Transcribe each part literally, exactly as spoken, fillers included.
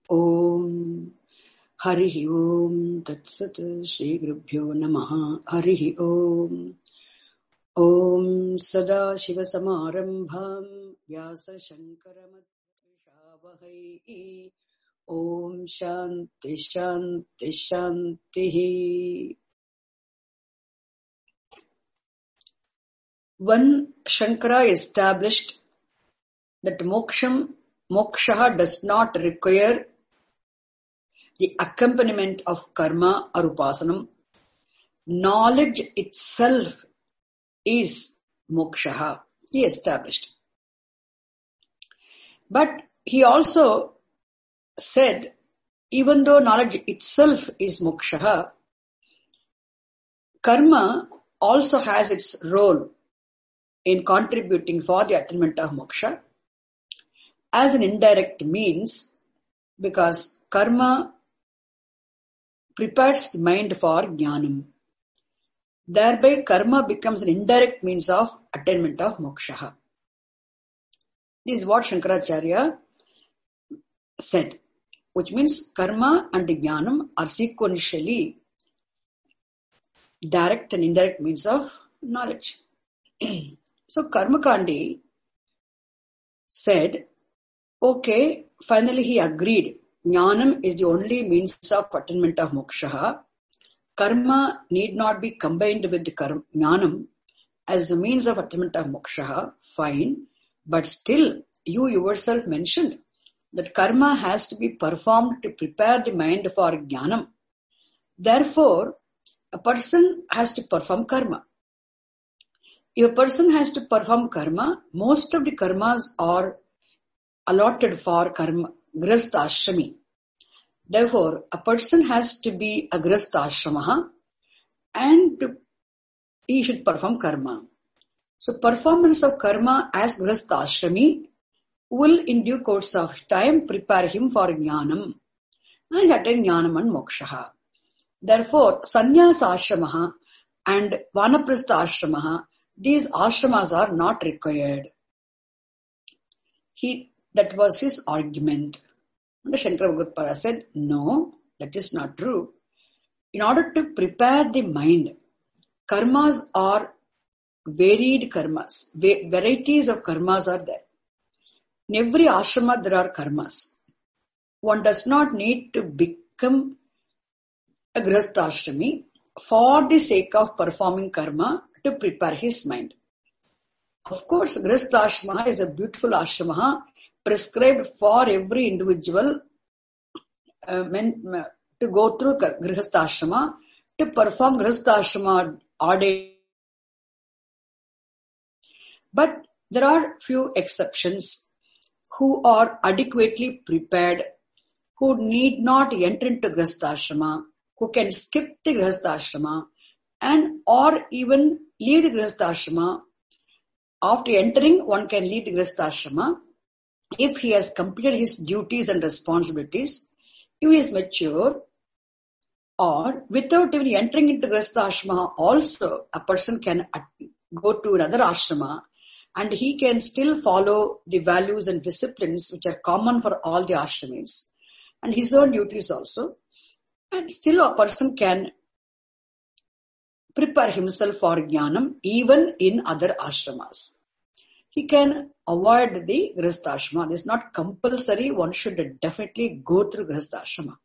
Om Harihi Om Tat Sat Shri Gurubhyo Namaha Harihi Om Om Sada Shiva Samarambham Vyasa Shankara Madhyashavahai Om Shanti Shanti Shanti. When Shankara established that moksham, moksha does not require the accompaniment of karma or upasanam, knowledge itself is moksha, he established. But he also said, even though knowledge itself is moksha, karma also has its role in contributing for the attainment of moksha as an indirect means, because karma prepares the mind for jnanam. Thereby, karma becomes an indirect means of attainment of moksha. This is what Shankaracharya said, which means karma and jnanam are sequentially direct and indirect means of knowledge. So, Karmakandi said, okay, finally he agreed. Jnanam is the only means of attainment of moksha. Karma need not be combined with the jnanam as a means of attainment of moksha. Fine. But still, you yourself mentioned that karma has to be performed to prepare the mind for jnanam. Therefore, a person has to perform karma. If a person has to perform karma, most of the karmas are allotted for karma, grihastha ashrami. Therefore, a person has to be a grihastha ashramaha and to, he should perform karma. So, performance of karma as grihastha ashrami will in due course of time prepare him for jnanam and attain jnanam and moksha. Therefore, sannyasa ashramaha and vanaprastha ashramaha, these ashramas are not required. He That was his argument. And Shankara Bhagavad said, no, that is not true. In order to prepare the mind, karmas are varied karmas. Va- varieties of karmas are there. In every ashrama there are karmas. One does not need to become a grihastha ashrami for the sake of performing karma to prepare his mind. Of course, grihastha ashrama is a beautiful ashrama prescribed for every individual uh, men, uh, to go through grihastha ashrama, to perform grihastha ashrama odd day. But there are few exceptions who are adequately prepared, who need not enter into grihastha ashrama, who can skip the grihastha ashrama and or even leave the grihastha ashrama. After entering, one can leave the grihastha ashrama if he has completed his duties and responsibilities, if he is mature, or without even entering into grihastha ashrama also, a person can go to another ashrama and he can still follow the values and disciplines which are common for all the ashramis and his own duties also. And still a person can prepare himself for jnanam even in other ashramas. He can avoid the grihastha ashrama. This is not compulsory. One should definitely go through grihastha ashrama.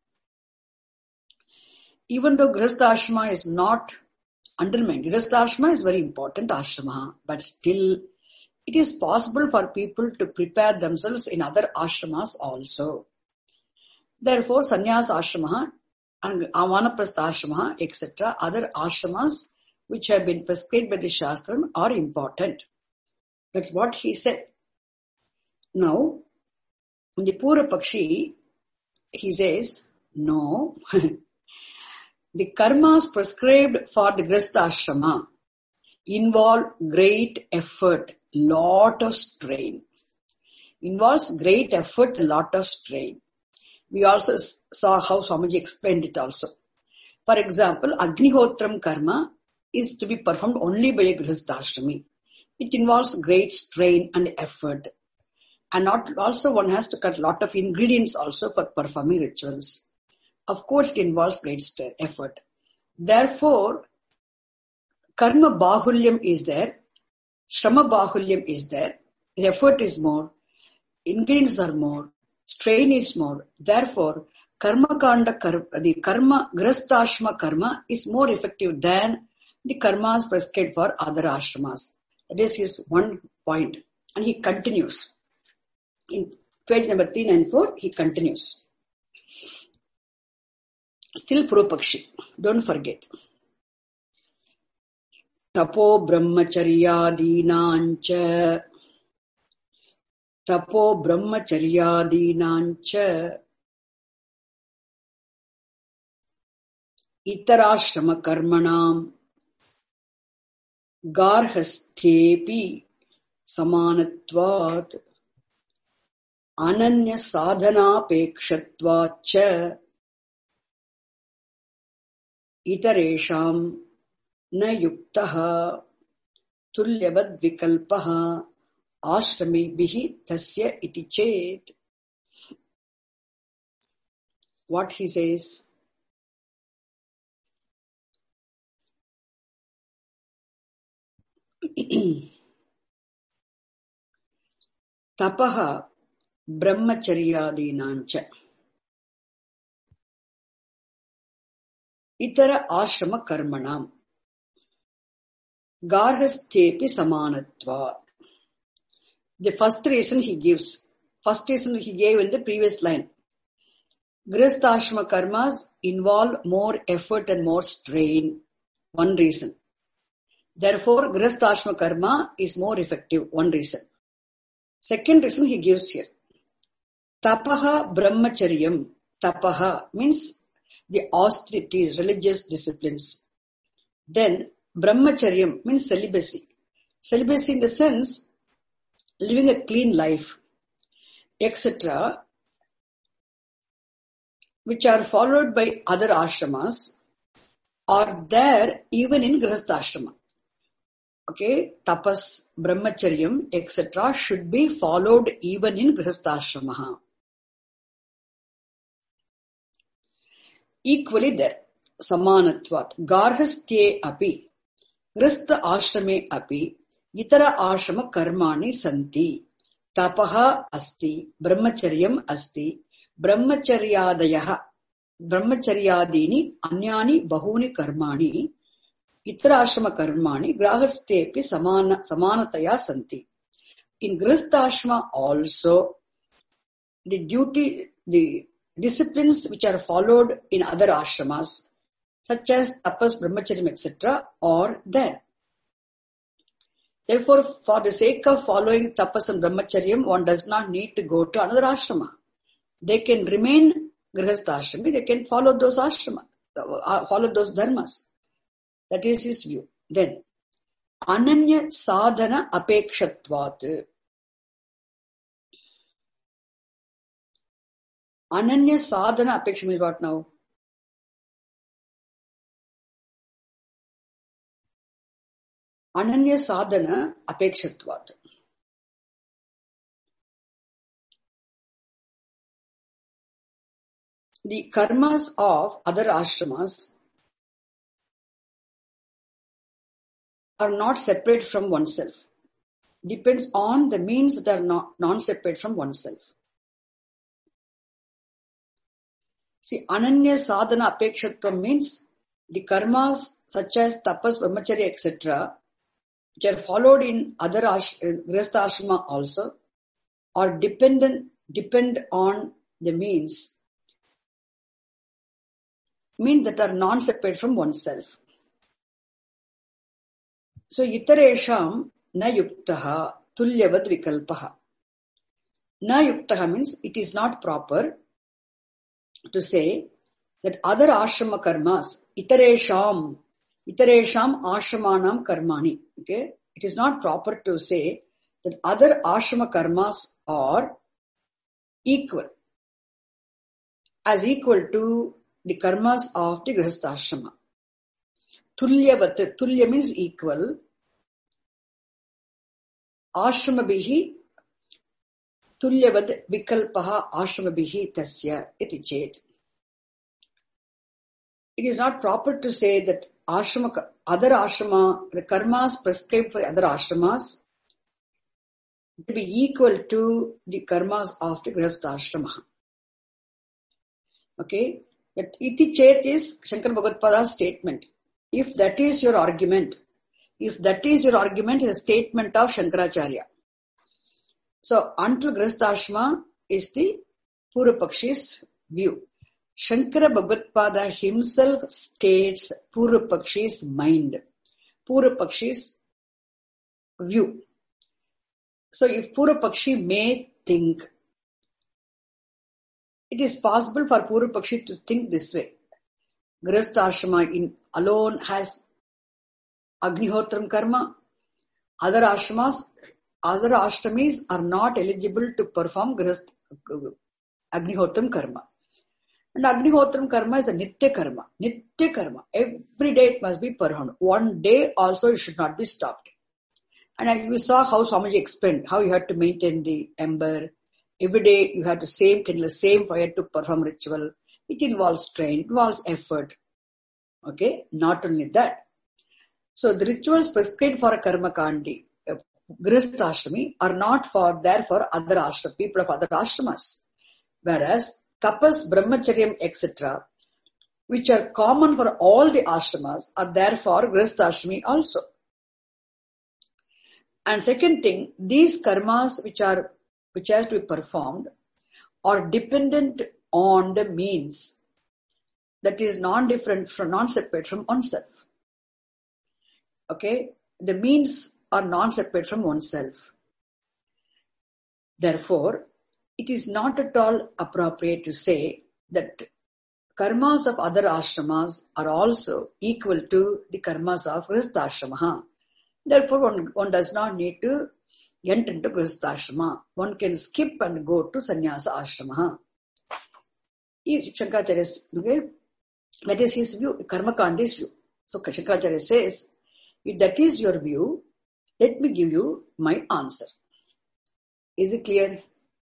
Even though grihastha ashrama is not undermined, grihastha ashrama is very important ashrama, but still it is possible for people to prepare themselves in other ashramas also. Therefore, sannyasa ashrama and vanaprastha ashrama, et cetera, other ashramas which have been prescribed by the Shastram are important. That's what he said. Now, in the Pura Pakshi, he says, no, the karmas prescribed for the grihastha ashrama involve great effort, lot of strain. Involves great effort, lot of strain. We also saw how Swamiji explained it also. For example, Agnihotram karma is to be performed only by a grihastha ashrami. It involves great strain and effort. And not also one has to cut a lot of ingredients also for performing rituals. Of course, it involves great effort. Therefore, karma bahulyam is there, shrama bahulyam is there, the effort is more, ingredients are more, strain is more. Therefore, karma kanda, the karma, grastashma karma is more effective than the karmas prescribed for other ashramas. That is his one point. And he continues. In page number three ninety-four, he continues. Still Purupakshi. Don't forget. Tapo brahmacharyadinancha Tapo brahmacharyadinancha Itarashrama karmanam Garhasthyepi samanatvat Ananya sadhana pekshatvacha Itaresham na yuktaha tulyavad vikalpaha ashrami bihi tasya iti chet. What he says? Tapaha brahmacharyadinancha Itara ashrama karmanam Garhasthyepi samanatvat. The first reason he gives, first reason he gave in the previous line. Grihastha karmas involve more effort and more strain. One reason. Therefore, Grihastha karma is more effective. One reason. Second reason he gives here. Tapaha brahmacharyam. Tapaha means the austerities, religious disciplines. Then, brahmacharyam means celibacy. Celibacy in the sense, living a clean life, et cetera, which are followed by other ashramas, are there even in Grihastha ashrama. Okay, tapas, brahmacharyam, et cetera should be followed even in Grihastha ashrama. Equally there, samanatvat, garhastye api, Grihastha ashrame api, Itara ashrama karmani santi. Tapaha asti, brahmacharyam asti, brahmacharyadayaha, brahmacharyadini anyani bahuni karmani, itara ashrama karmani grahastyepi samana, samanataya santi. In Grihastha ashrama also, the duty, the disciplines which are followed in other ashramas, such as tapas, brahmacharyam, et cetera, are there. Therefore, for the sake of following tapas and brahmacharyam, one does not need to go to another ashrama. They can remain Grihastha ashrami, they can follow those ashrama, follow those dharmas. That is his view. Then, ananya sadhana apekshatvat. Ananya sadhana apeksha means what now? Ananya sadhana apekshatvat. The karmas of other ashramas are not separate from oneself. Depends on the means that are not non-separate from oneself. See, ananya sadhana apekshatvam means the karmas such as tapas, brahmacharya, et cetera, which are followed in other ash- Grihastha ashrama also, are dependent, depend on the means, means that are non-separate from oneself. So, itaresham na yuktaha tulyavad vikalpaha. Na yuktaha means it is not proper to say that other ashrama karmas, itaresham, itaresham ashramanam karmani. Okay, it is not proper to say that other ashrama karmas are equal, as equal to the karmas of the Grihastha ashrama. Tulyavat, tulya means equal. Ashrama bihi Tulyavad vikalpaha ashramabihi tasya iti chet. It is not proper to say that ashrama, other ashrama, the karmas prescribed for other ashramas to be equal to the karmas of the grihastha ashrama. Okay? That iti chet is Shankara Bhagavatpada's statement. If that is your argument, if that is your argument, is a statement of Shankaracharya. So, until grihastha ashrama is the Purvapakshi's view. Shankara Bhagavatpada himself states Purvapakshi's mind, Purvapakshi's view. So if Purvapakshi may think, it is possible for Purvapakshi to think this way. Grihastha ashrama in alone has Agnihotram karma. Other ashramas, other ashramis are not eligible to perform Grihastha Agnihotram karma. And Agnihotram karma is a Nitya karma. Nitya karma. Every day it must be performed. One day also it should not be stopped. And we saw how Swamiji explained how you had to maintain the ember. Every day you have to same kindle, same fire to perform ritual. It involves strain, it involves effort. Okay? Not only that. So the rituals prescribed for a karma kandi, uh, grihastha ashrami, are not for there for other ashram, people of other ashramas. Whereas tapas, brahmacharyam, et cetera, which are common for all the ashramas, are there for grihastha ashrami also. And second thing, these karmas which are which have to be performed are dependent on the means that is non-different from non-separate from oneself. Okay, the means are non-separate from oneself. Therefore, it is not at all appropriate to say that karmas of other ashramas are also equal to the karmas of grihastha ashrama. Therefore, one, one does not need to enter into grihastha ashrama. One can skip and go to sannyasa ashrama. If Shankaracharya is, okay, that is his view, Karma Kandi's view. So Shankaracharya says, if that is your view, let me give you my answer. Is it clear?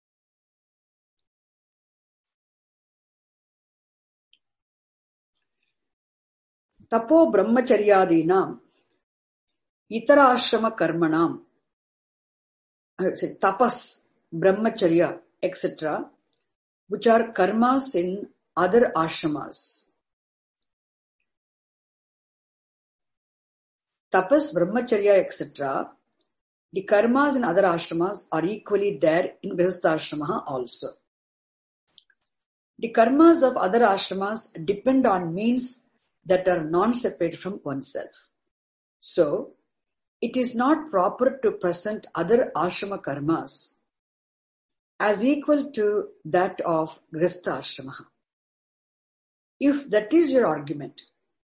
Tapo brahmacharyadinam itara ashrama karmanam, I say tapas, brahmacharya, et cetera, which are karmas in other ashramas. Tapas, brahmacharya, et cetera, the karmas in other ashramas are equally there in grihastha ashrama also. The karmas of other ashramas depend on means that are non-separate from oneself. So, it is not proper to present other ashrama karmas as equal to that of grihastha ashrama. If that is your argument,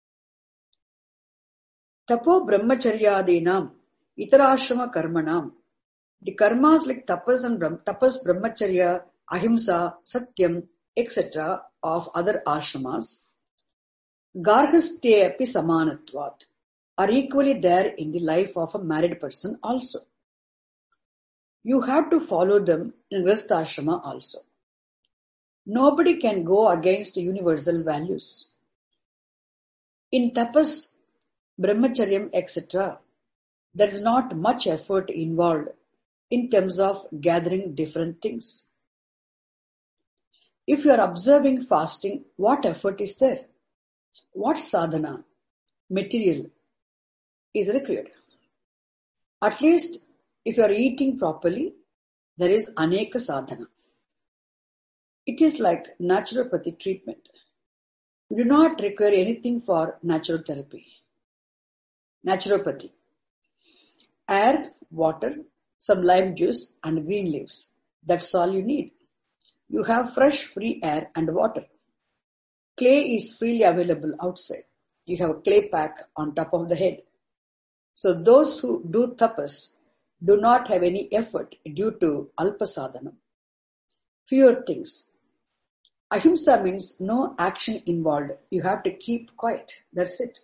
tapo brahmacharyadinam itara ashrama karmanam, the karmas like tapas and brahm, tapas, brahmacharya, ahimsa, satyam, et cetera of other ashramas, garhasthe api samanatvat, are equally there in the life of a married person also. You have to follow them in grihastha ashrama also. Nobody can go against universal values. In tapas, brahmacharyam, et cetera, there is not much effort involved in terms of gathering different things. If you are observing fasting, what effort is there? What sadhana, material, is required? At least, if you are eating properly, there is aneka sadhana. It is like naturopathy treatment. You do not require anything for natural therapy. Naturopathy. Air, water, some lime juice and green leaves. That's all you need. You have fresh, free air and water. Clay is freely available outside. You have a clay pack on top of the head. So those who do tapas do not have any effort due to alpa sadhana. Fewer things. Ahimsa means no action involved. You have to keep quiet. That's it.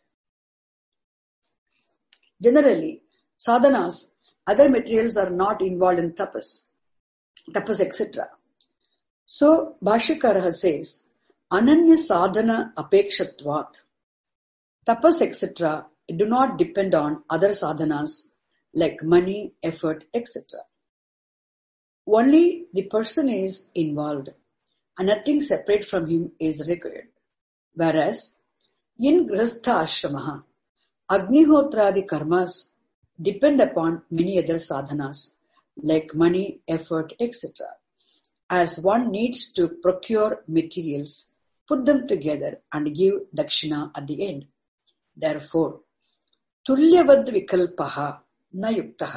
Generally, sadhanas, other materials are not involved in tapas. tapas, et cetera. So, Bhashyakara says, Ananya sadhana apekshatvat. Tapas, et cetera do not depend on other sadhanas like money, effort, et cetera. Only the person is involved and nothing separate from him is required. Whereas, in Grihastha Ashramaha, Agnihotradi karmas depend upon many other sadhanas like money, effort, et cetera. As one needs to procure materials, put them together and give dakshina at the end. Therefore, tulyavad vikalpaha na yuktaha.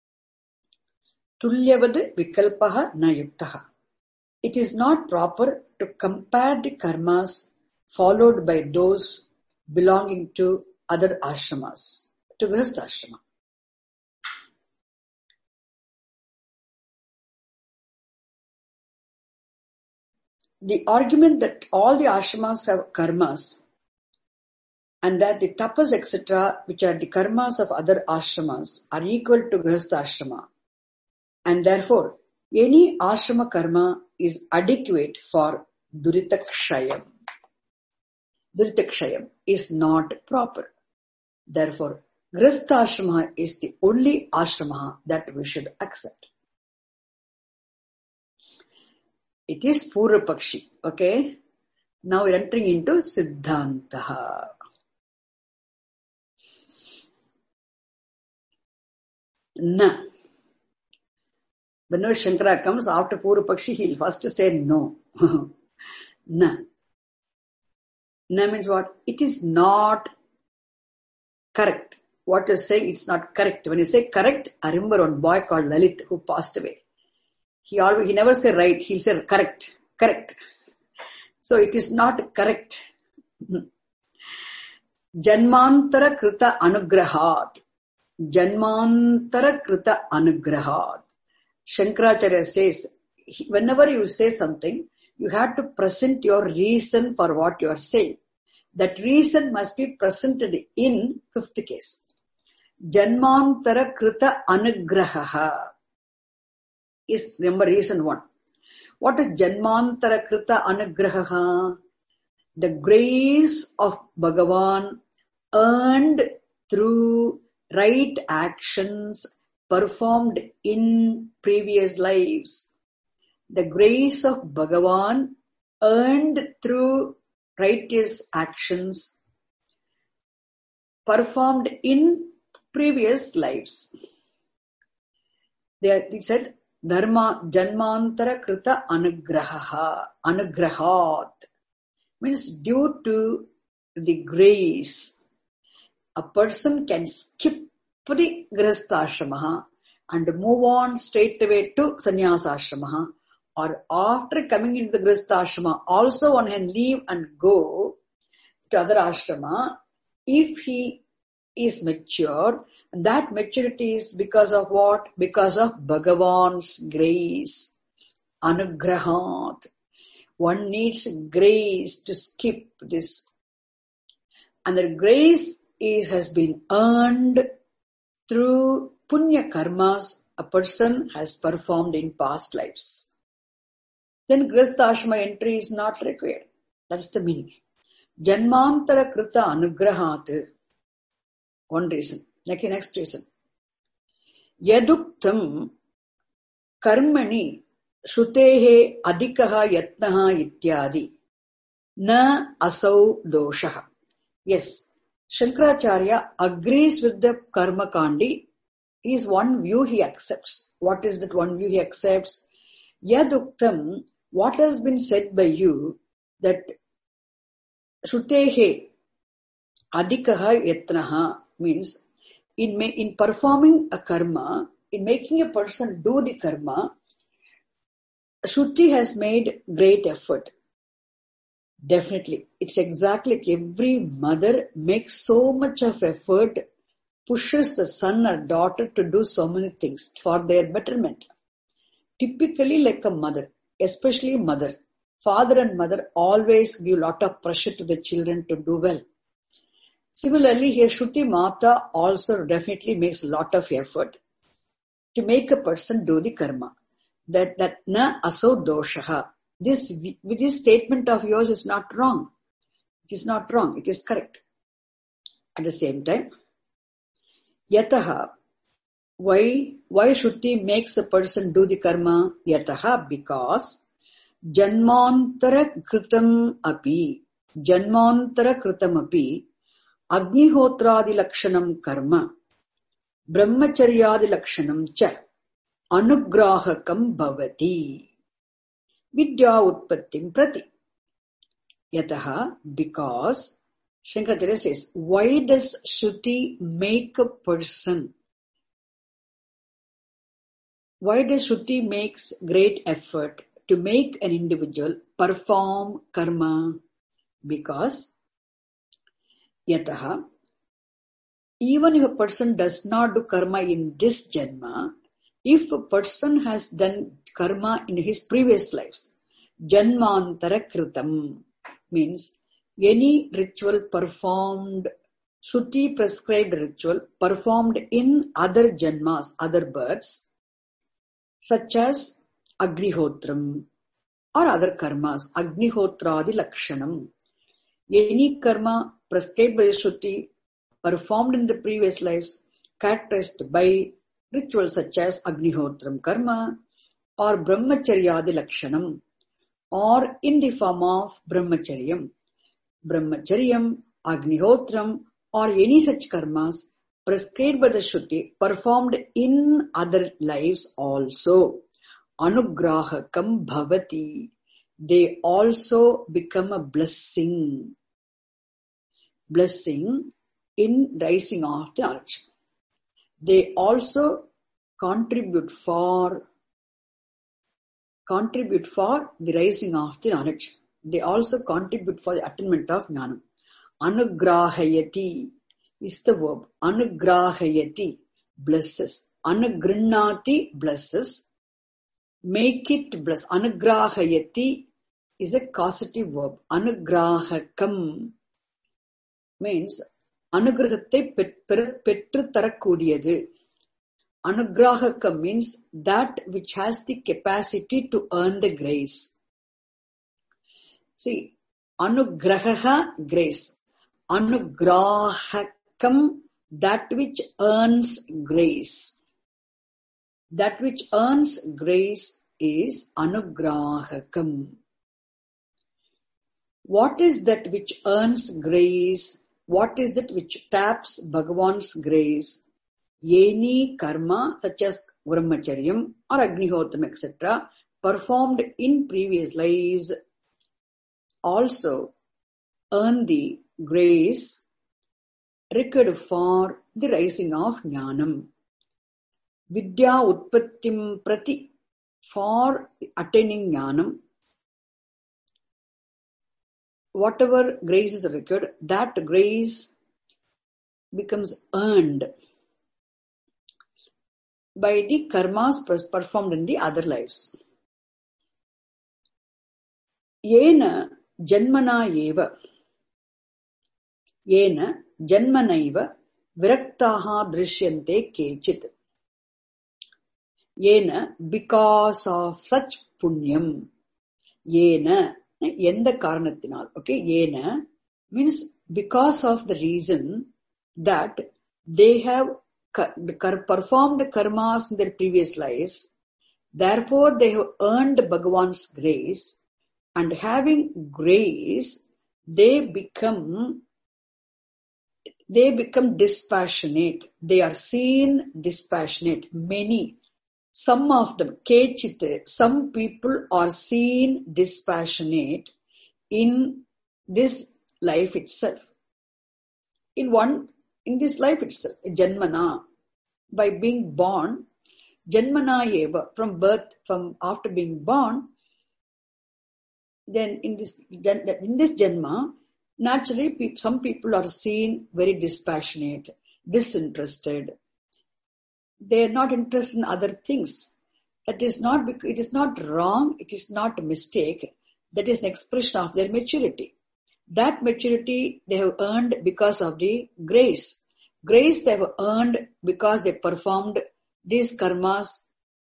Tulyavad vikalpaha na yuktaha. It is not proper to compare the karmas followed by those belonging to other ashramas, to Grihastha ashrama. The argument that all the ashramas have karmas and that the tapas, et cetera, which are the karmas of other ashramas, are equal to Grihastha ashrama, and therefore any ashrama karma is adequate for Duritakshayam. Duritakshayam is not proper. Therefore, Grihastha ashrama is the only ashrama that we should accept. It is Purva Pakshi. Okay? Now we are entering into Siddhantaha. Na. Whenever Shankara comes after Purva Pakshi, he will first say no. Na. Na means what? It is not correct. What you say, it's not correct. When you say correct, I remember one boy called Lalit who passed away. He always, he never say right, he'll say correct, correct. So it is not correct. Janmantara krita anugrahat. Janmantara krita anugrahat. Shankaracharya says, whenever you say something, you have to present your reason for what you are saying. That reason must be presented in fifth case. Janmantara krita anugraha is, remember, reason one. What is Janmantara krita anugraha? The grace of Bhagavan earned through right actions performed in previous lives. The grace of Bhagavan earned through righteous actions performed in previous lives. They, they said, Dharma Janmantara krita anugraha, anugrahat means due to the grace, a person can skip the Grihastha ashrama and move on straight away to Sannyasa ashrama, or after coming into the Grihastha ashrama also one can leave and go to other ashrama if he is mature. That maturity is because of what? Because of Bhagavan's grace. Anugrahat. One needs grace to skip this. And the grace is, has been earned through punya karmas a person has performed in past lives. Then Grihastha ashrama entry is not required. That's the meaning. Janmantara krita anugrahat. One reason. Okay, next reason. Yaduktam karmani shrutehe adhikaha yatnaha ityadi na asau doshaha. Yes, Shankaracharya agrees with the karma kandi. Is one view he accepts. What is that one view he accepts? Yaduktam, what has been said by you, that shrutehe adhikaha yatnaha means in, in performing a karma, in making a person do the karma, Shruti has made great effort. Definitely. It's exactly like every mother makes so much of effort, pushes the son or daughter to do so many things for their betterment. Typically like a mother, especially mother. Father and mother always give lot of pressure to the children to do well. Similarly, here Shruti Mata also definitely makes a lot of effort to make a person do the karma. that, that na aso doshaha. This, this statement of yours is not wrong. It is not wrong. It is correct. At the same time, yataha. Why, why Shruti makes a person do the karma? Yataha, because janmantara kritam api, janmantara kritam api, agnihotradi lakshanam karma, brahmacharyadi lakshanam cha, anugrahakam bhavati, vidya utpattim prati. Yataha, because, Shankaracharya says, why does Shruti make a person? Why does Shruti makes great effort to make an individual perform karma? Because yataha, even if a person does not do karma in this janma, if a person has done karma in his previous lives, janmantara kritam means any ritual performed, Shruti prescribed ritual performed in other janmas, other births, such as Agnihotram or other karmas, Agnihotradi Lakshanam. Any karma prescribed by Shruti, performed in the previous lives, characterized by rituals such as Agnihotram karma or Brahmacharyadi Lakshanam, or in the form of Brahmacharyam. Brahmacharyam, Agnihotram, or any such karmas prescribed by the Shruti, performed in other lives also. Anugrahakam bhavati. They also become a blessing. Blessing in rising of the knowledge. They also contribute for, contribute for the rising of the knowledge. They also contribute for the attainment of jnana. Anugrahayati is the verb. Anugrahayati, blesses. Anugrinnati, blesses. Make it bless. Anugrahayati is a causative verb. Anugrahakam means anugrahatte petru tarakkudiyadu. Anugrahakam means that which has the capacity to earn the grace. See, anugraha, grace. Anugrahakam, that which earns grace. That which earns grace is anugrahakam. What is that which earns grace? What is that which taps Bhagavan's grace? Any karma such as Brahmacharyam or Agnihotam et cetera performed in previous lives also earn the grace required for the rising of jnanam. Vidya utpattim prati, for attaining jnanam. Whatever grace is required, that grace becomes earned by the karmas performed in the other lives. Yena janmana eva, yena janmanaiva viraktaha drishyante kechit. Yena, because of such punyam. Yena, yenda karanatinal. Okay, yena means because of the reason that they have performed karmas in their previous lives, therefore they have earned Bhagavan's grace, and having grace, they become they become dispassionate. They are seen dispassionate. Many, some of them, kechit, some people are seen dispassionate in this life itself. In one, in this life itself, janmana, by being born, janmana eva, from birth, from after being born, then in this, in this janma, naturally some people are seen very dispassionate, disinterested. They are not interested in other things. That is not, it is not wrong, it is not a mistake. That is an expression of their maturity. That maturity they have earned because of the grace. Grace they have earned because they performed these karmas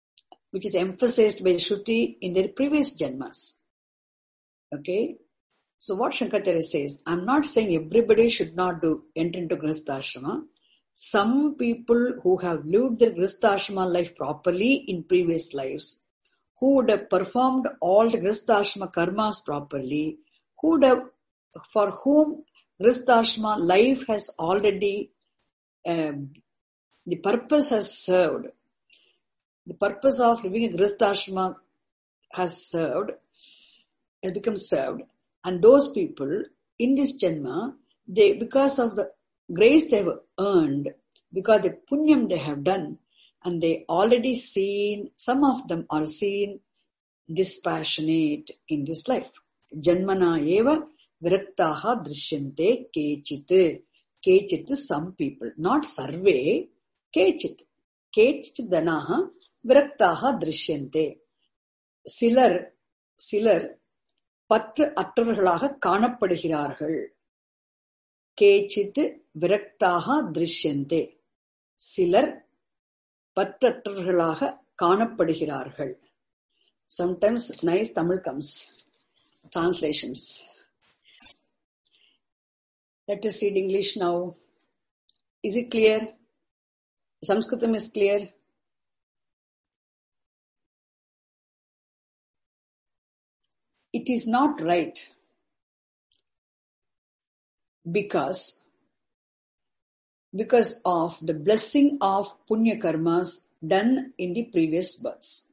which is emphasized by Shruti in their previous janmas. Okay? So what Shankaracharya says, I'm not saying everybody should not do enter into Grihastha. Some people who have lived their Grihastha life properly in previous lives, who would have performed all the Grihastha karmas properly, who would have, for whom Grihastha life has already, um, the purpose has served. The purpose of living a Grihastha has served, has become served. And those people in this janma, they, because of the grace they have earned, because the punyam they have done, and they already seen, some of them are seen dispassionate in this life. Janmana eva viraktaha drishyante kechit. Kechit, some people, not sarve, kechit. Kechit danaha viraktaha drishyante. Silar, silar, பற்று அற்றவர்களாக காணப்படுகிறார்கள். கேச்சித் விரக்தாக திருஷ்யந்தே. சிலர் பற்றற்றவர்களாக காணப்படுகிறார்கள். Sometimes nice Tamil comes. Translations. Let us read English now. Is it clear? Sanskritam is clear? It is not right because, because of the blessing of punya karmas done in the previous births.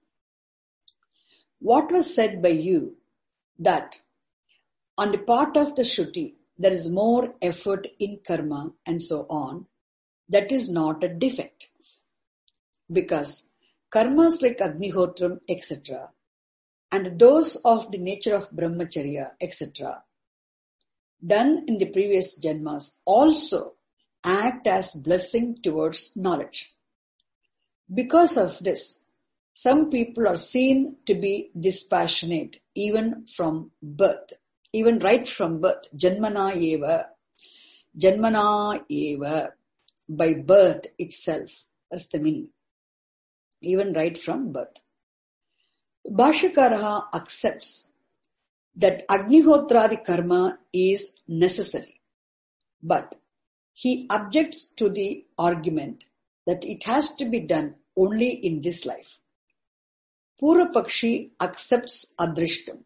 What was said by you that on the part of the Shruti there is more effort in karma and so on, that is not a defect. Because karmas like Agnihotram, et cetera, and those of the nature of brahmacharya, et cetera, done in the previous janmas also act as blessing towards knowledge. Because of this, some people are seen to be dispassionate even from birth, even right from birth. Janmana eva, janmana eva, by birth itself. That's the meaning. Even right from birth. Bhashyakaraha accepts that Agnihotradi karma is necessary, but he objects to the argument that it has to be done only in this life. Purva Pakshi accepts Adrishtam.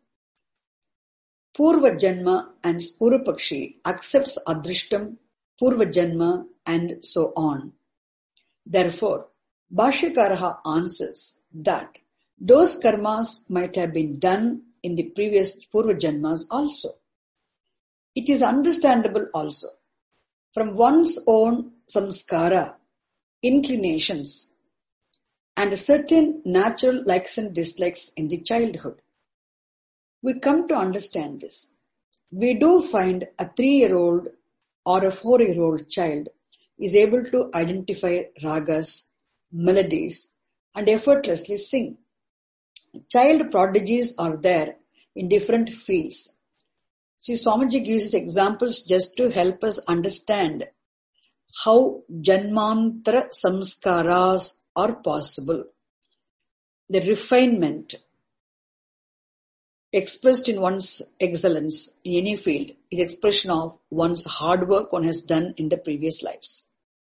Purva Janma and Purva Pakshi accepts Adrishtam, Purva Janma, and so on. Therefore, Bhashyakaraha answers that those karmas might have been done in the previous Purva Janmas also. It is understandable also from one's own samskara, inclinations, and certain natural likes and dislikes in the childhood. We come to understand this. We do find a three-year-old or a four-year-old child is able to identify ragas, melodies, and effortlessly sing. Child prodigies are there in different fields. See, Swamiji gives examples just to help us understand how janmantra samskaras are possible. The refinement expressed in one's excellence in any field is expression of one's hard work one has done in the previous lives.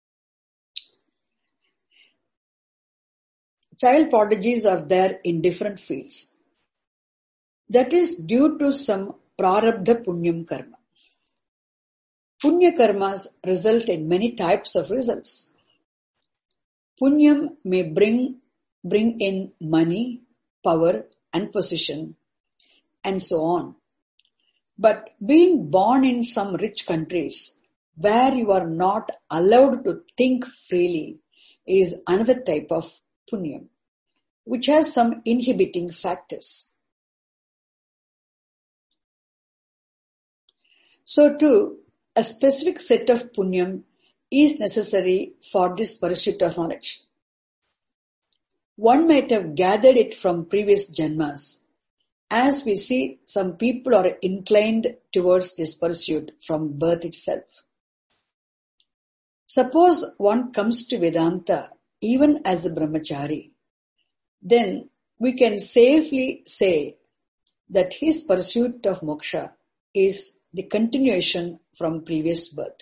Child prodigies are there in different fields. That is due to some prarabdha punyam karma. Punya karmas result in many types of results. Punyam may bring, bring in money, power, and position, and so on. But being born in some rich countries where you are not allowed to think freely is another type of punyam, which has some inhibiting factors. So too, a specific set of punyam is necessary for this pursuit of knowledge. One might have gathered it from previous janmas. As we see, some people are inclined towards this pursuit from birth itself. Suppose one comes to Vedanta even as a brahmachari, then we can safely say that his pursuit of moksha is the continuation from previous birth.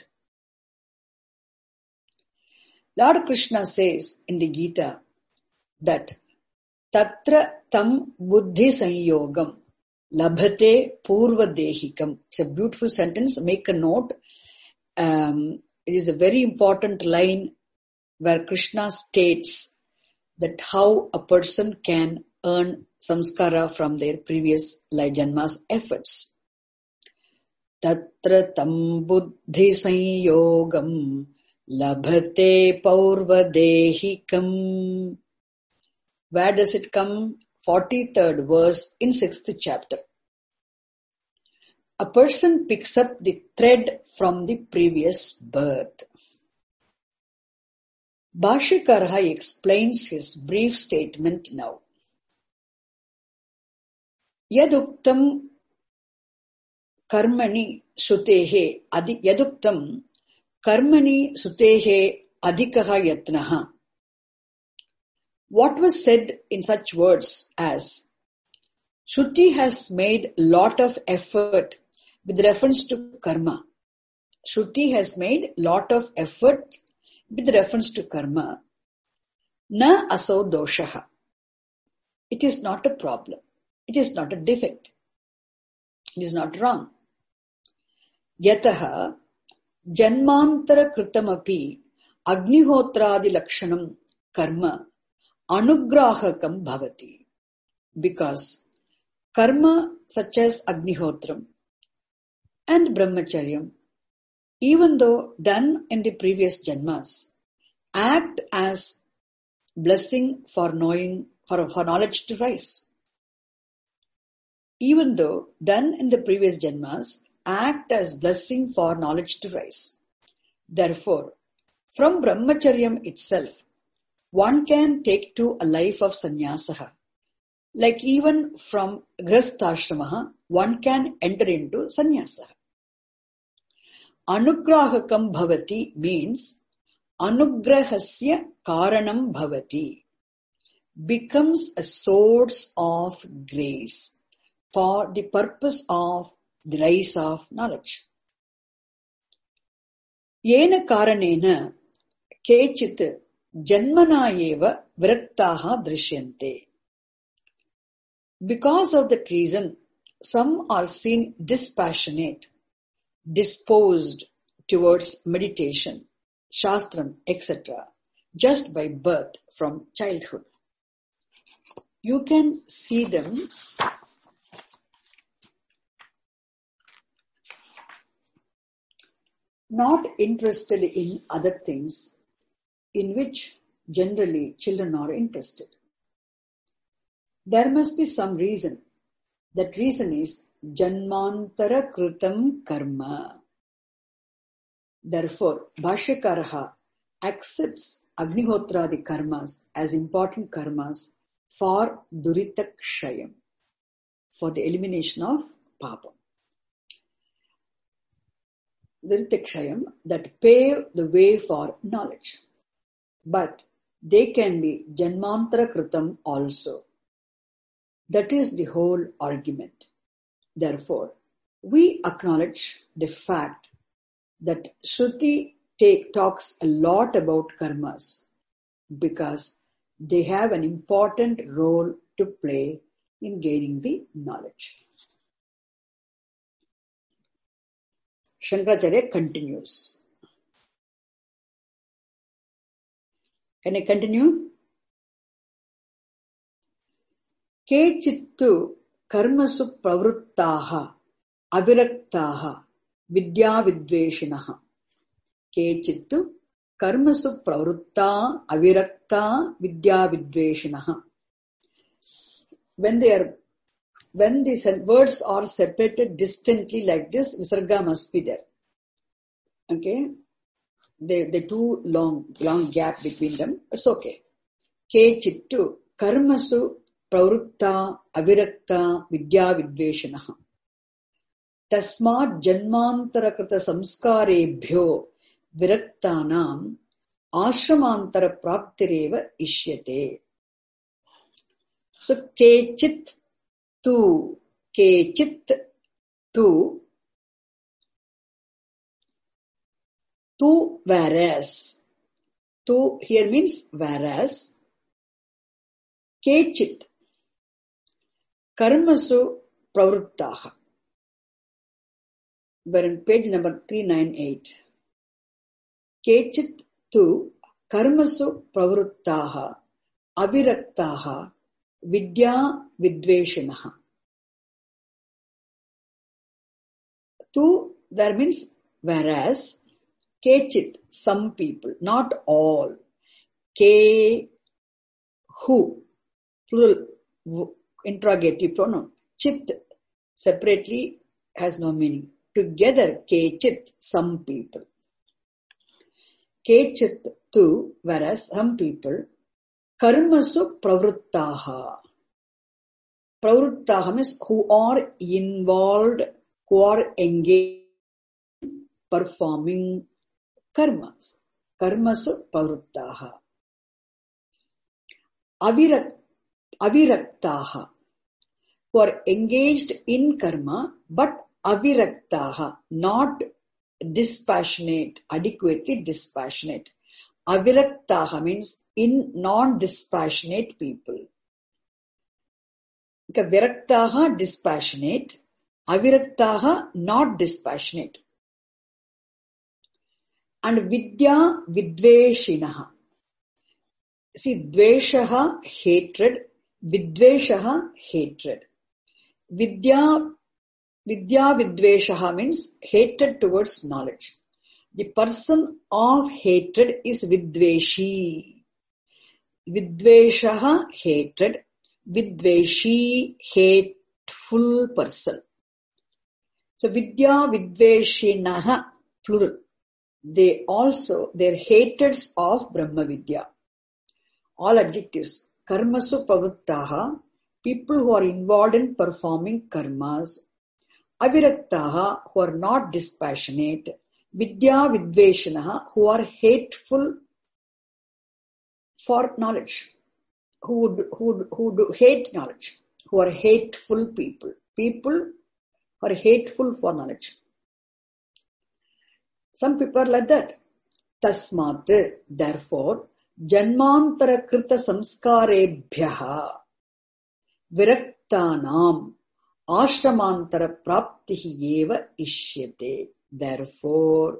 Lord Krishna says in the Gita that Tatra tam buddhi sanyogam labhate purva dehikam. It's a beautiful sentence. Make a note. Um, it is a very important line where Krishna states that how a person can earn samskara from their previous life janma's efforts. Tatra tam buddhi sanyogam labhate purva dehikam. Where does it come? forty-third verse in sixth chapter. A person picks up the thread from the previous birth. Bhashyakara explains his brief statement now. Yaduktam karmani sutehe adi yaduktam karmani sutehe adhikaha yatnaha. What was said in such words as Shruti has made lot of effort with reference to karma. Shruti has made lot of effort with reference to karma. Na asau doshaha. It is not a problem. It is not a defect. It is not wrong. Yataha janmantara kritamapi agnihotradi lakshanam karma anugrahakam bhavati. Because karma such as Agnihotram and Brahmacharyam, even though done in the previous janmas, act as blessing for knowing, for, for knowledge to rise. Even though done in the previous janmas, act as blessing for knowledge to rise. Therefore, from Brahmacharyam itself, one can take to a life of sannyasaha. Like even from grihasthashramaha, one can enter into sannyasaha. Anugrahakam bhavati means anugrahasya karanam bhavati, becomes a source of grace for the purpose of the rise of knowledge. Yena karanena kechit janmana eva viraktaha drishyante. Because of that reason, some are seen dispassionate, disposed towards meditation, shastram, et cetera, just by birth from childhood. You can see them not interested in other things in which generally children are interested. There must be some reason. That reason is janmantara kritam karma. Therefore, Bhashyakara accepts Agnihotradi karmas as important karmas for duritakshayam, for the elimination of papa. Duritakshayam, that pave the way for knowledge. But they can be janmantara kritam also. That is the whole argument. Therefore, we acknowledge the fact that Shruti take, talks a lot about karmas because they have an important role to play in gaining the knowledge. Shankaracharya continues. Can I continue? Kechittu karmasu pravruttaha aviraktaha vidya vidveshinaha. Kechittu karmasu pravrutta avirakta vidya vidveshinaha. When they are, when these words are separated distantly like this, visarga must be there. Okay? They, they too long, long gap between them. It's okay. Kechittu karmasu pravrutta avirakta vidya vidveshinaha. Tasmat janmantara krita samskarebhyo viraktanam ashramantara praptireva ishyate. So, kechit tu, kechit tu, tu whereas. Tu here means whereas. Kechit, karmasu pravruttaha. We're on page number three ninety-eight. Kechit tu karmasu pravruttaha aviraktaha vidya vidveshinaha. Tu, that means whereas. Kechit, some people, not all. Ke, who, plural, interrogative pronoun. Chit, separately, has no meaning. Together, kechit, some people. Kechit tu, whereas some people, karmasu pravruttaha. Pravruttaha means who are involved, who are engaged in performing karmas. Karmasu pravruttaha. Avirak, aviraktaha, who are engaged in karma, but aviraktaha, not dispassionate, adequately dispassionate. Aviraktaha means in non-dispassionate people. Viraktaha, dispassionate. Aviraktaha, not dispassionate. And vidya vidveshinaha. See, dveshaha, hatred. Vidveshaha, hatred. Vidya, vidya vidveshaha means hatred towards knowledge. The person of hatred is vidveshi. Vidveshaha, hatred. Vidveshi, hateful person. So, vidya vidveshinaha, plural. They also, they're haters of Brahma Vidya. All adjectives. Karmasu pravruttaha, people who are involved in performing karmas. Aviraktaha, who are not dispassionate. Vidya vidveshanaha, who are hateful for knowledge. Who would, who would, who would hate knowledge. Who are hateful people. People who are hateful for knowledge. Some people are like that. Tasmat, therefore, janmantara krita samskarebhyaha viraktanam ashramantara praptihi eva ishyate. Therefore,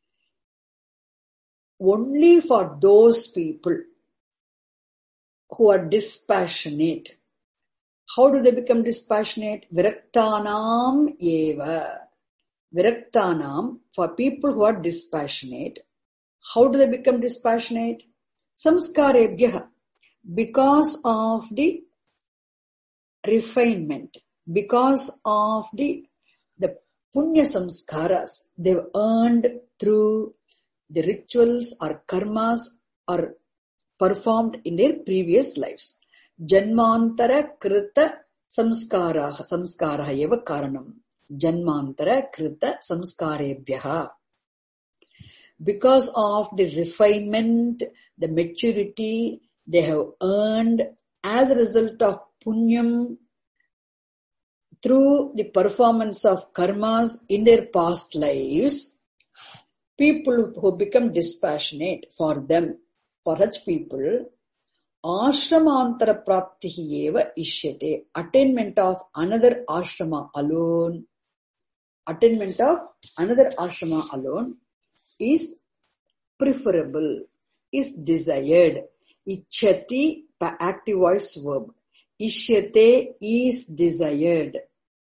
only for those people who are dispassionate. How do they become dispassionate? Viraktanam eva. Viraktanam, for people who are dispassionate. How do they become dispassionate? Samskarebhyaha, because of the refinement, because of the, the punya samskaras they've earned through the rituals or karmas or performed in their previous lives. Janmantara krita samskaraha, samskaraha eva karanam. Janmantara krita samskarebhyaha. Because of the refinement, the maturity they have earned as a result of punyam through the performance of karmas in their past lives, people who become dispassionate, for them, for such people, ashramantara praptihi eva ishyate, attainment of another ashrama alone, attainment of another ashrama alone is preferable, is desired. Ichyati, by active voice verb. Ishyate is desired.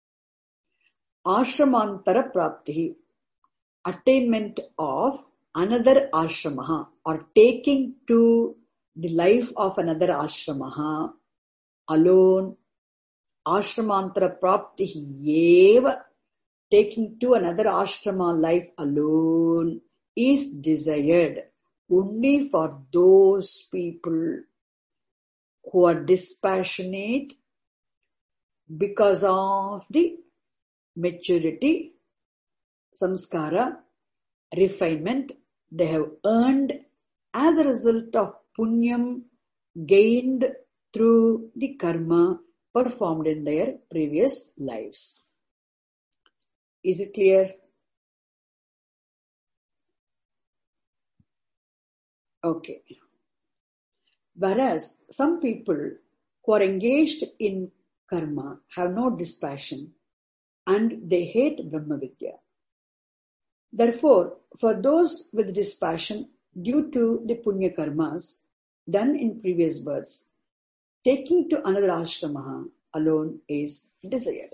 Ashramantara praptihi, attainment of another ashramaha, or taking to the life of another ashramaha alone. Ashramantara praptihi eva, taking to another ashrama life alone is desired only for those people who are dispassionate because of the maturity, samskara, refinement they have earned as a result of punyam gained through the karma performed in their previous lives. Is it clear? Okay. Whereas some people who are engaged in karma have no dispassion and they hate Brahma Vidya. Therefore, for those with dispassion due to the punya karmas done in previous births, taking to another ashrama alone is desired.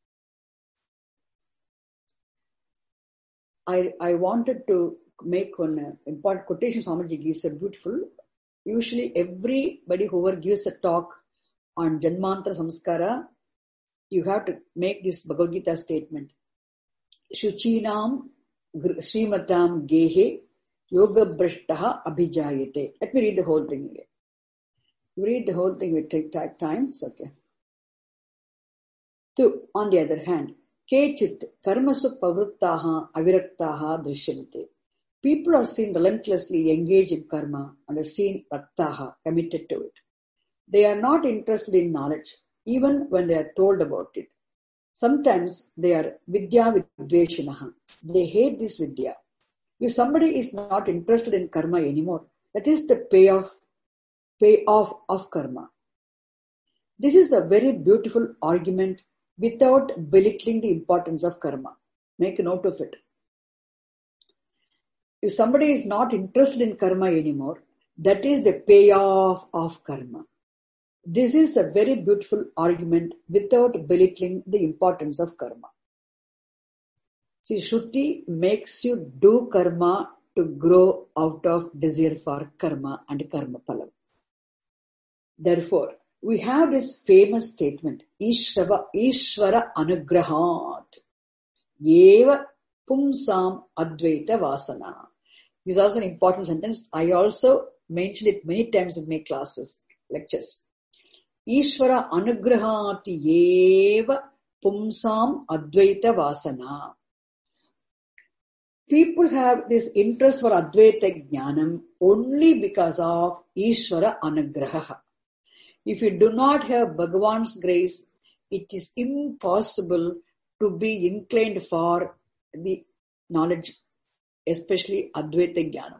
I, I wanted to make one uh, important quotation Swamiji gives a beautiful. Usually everybody whoever gives a talk on Janmantra Samskara, you have to make this Bhagavad Gita statement. Shuchinam Srimatam Gehe Yoga Brashtaha Abhijayate. Let me read the whole thing again. You read the whole thing, it will take time. It's okay. To, on the other hand, Kechit Karmasu Pavruttaha Aviraktaha Drishyante. People are seen relentlessly engaged in karma and are seen raktaha, committed to it. They are not interested in knowledge, even when they are told about it. Sometimes they are vidya vidveshanaha. They hate this vidya. If somebody is not interested in karma anymore, that is the payoff, payoff of karma. This is a very beautiful argument without belittling the importance of karma. Make a note of it. If somebody is not interested in karma anymore, that is the payoff of karma. This is a very beautiful argument without belittling the importance of karma. See, Shruti makes you do karma to grow out of desire for karma and karma phalam. Therefore, we have this famous statement, Ishvara, Ishvara Anugrahat, Yeva Pumsam Advaita Vasana. This is also an important sentence. I also mentioned it many times in my classes, lectures. Ishvara Anugrahati Yeva Pumsam Advaita Vasana. People have this interest for Advaita Jnanam only because of Ishvara Anugraha. If you do not have Bhagavan's grace, it is impossible to be inclined for the knowledge, especially Advaita Jnanam.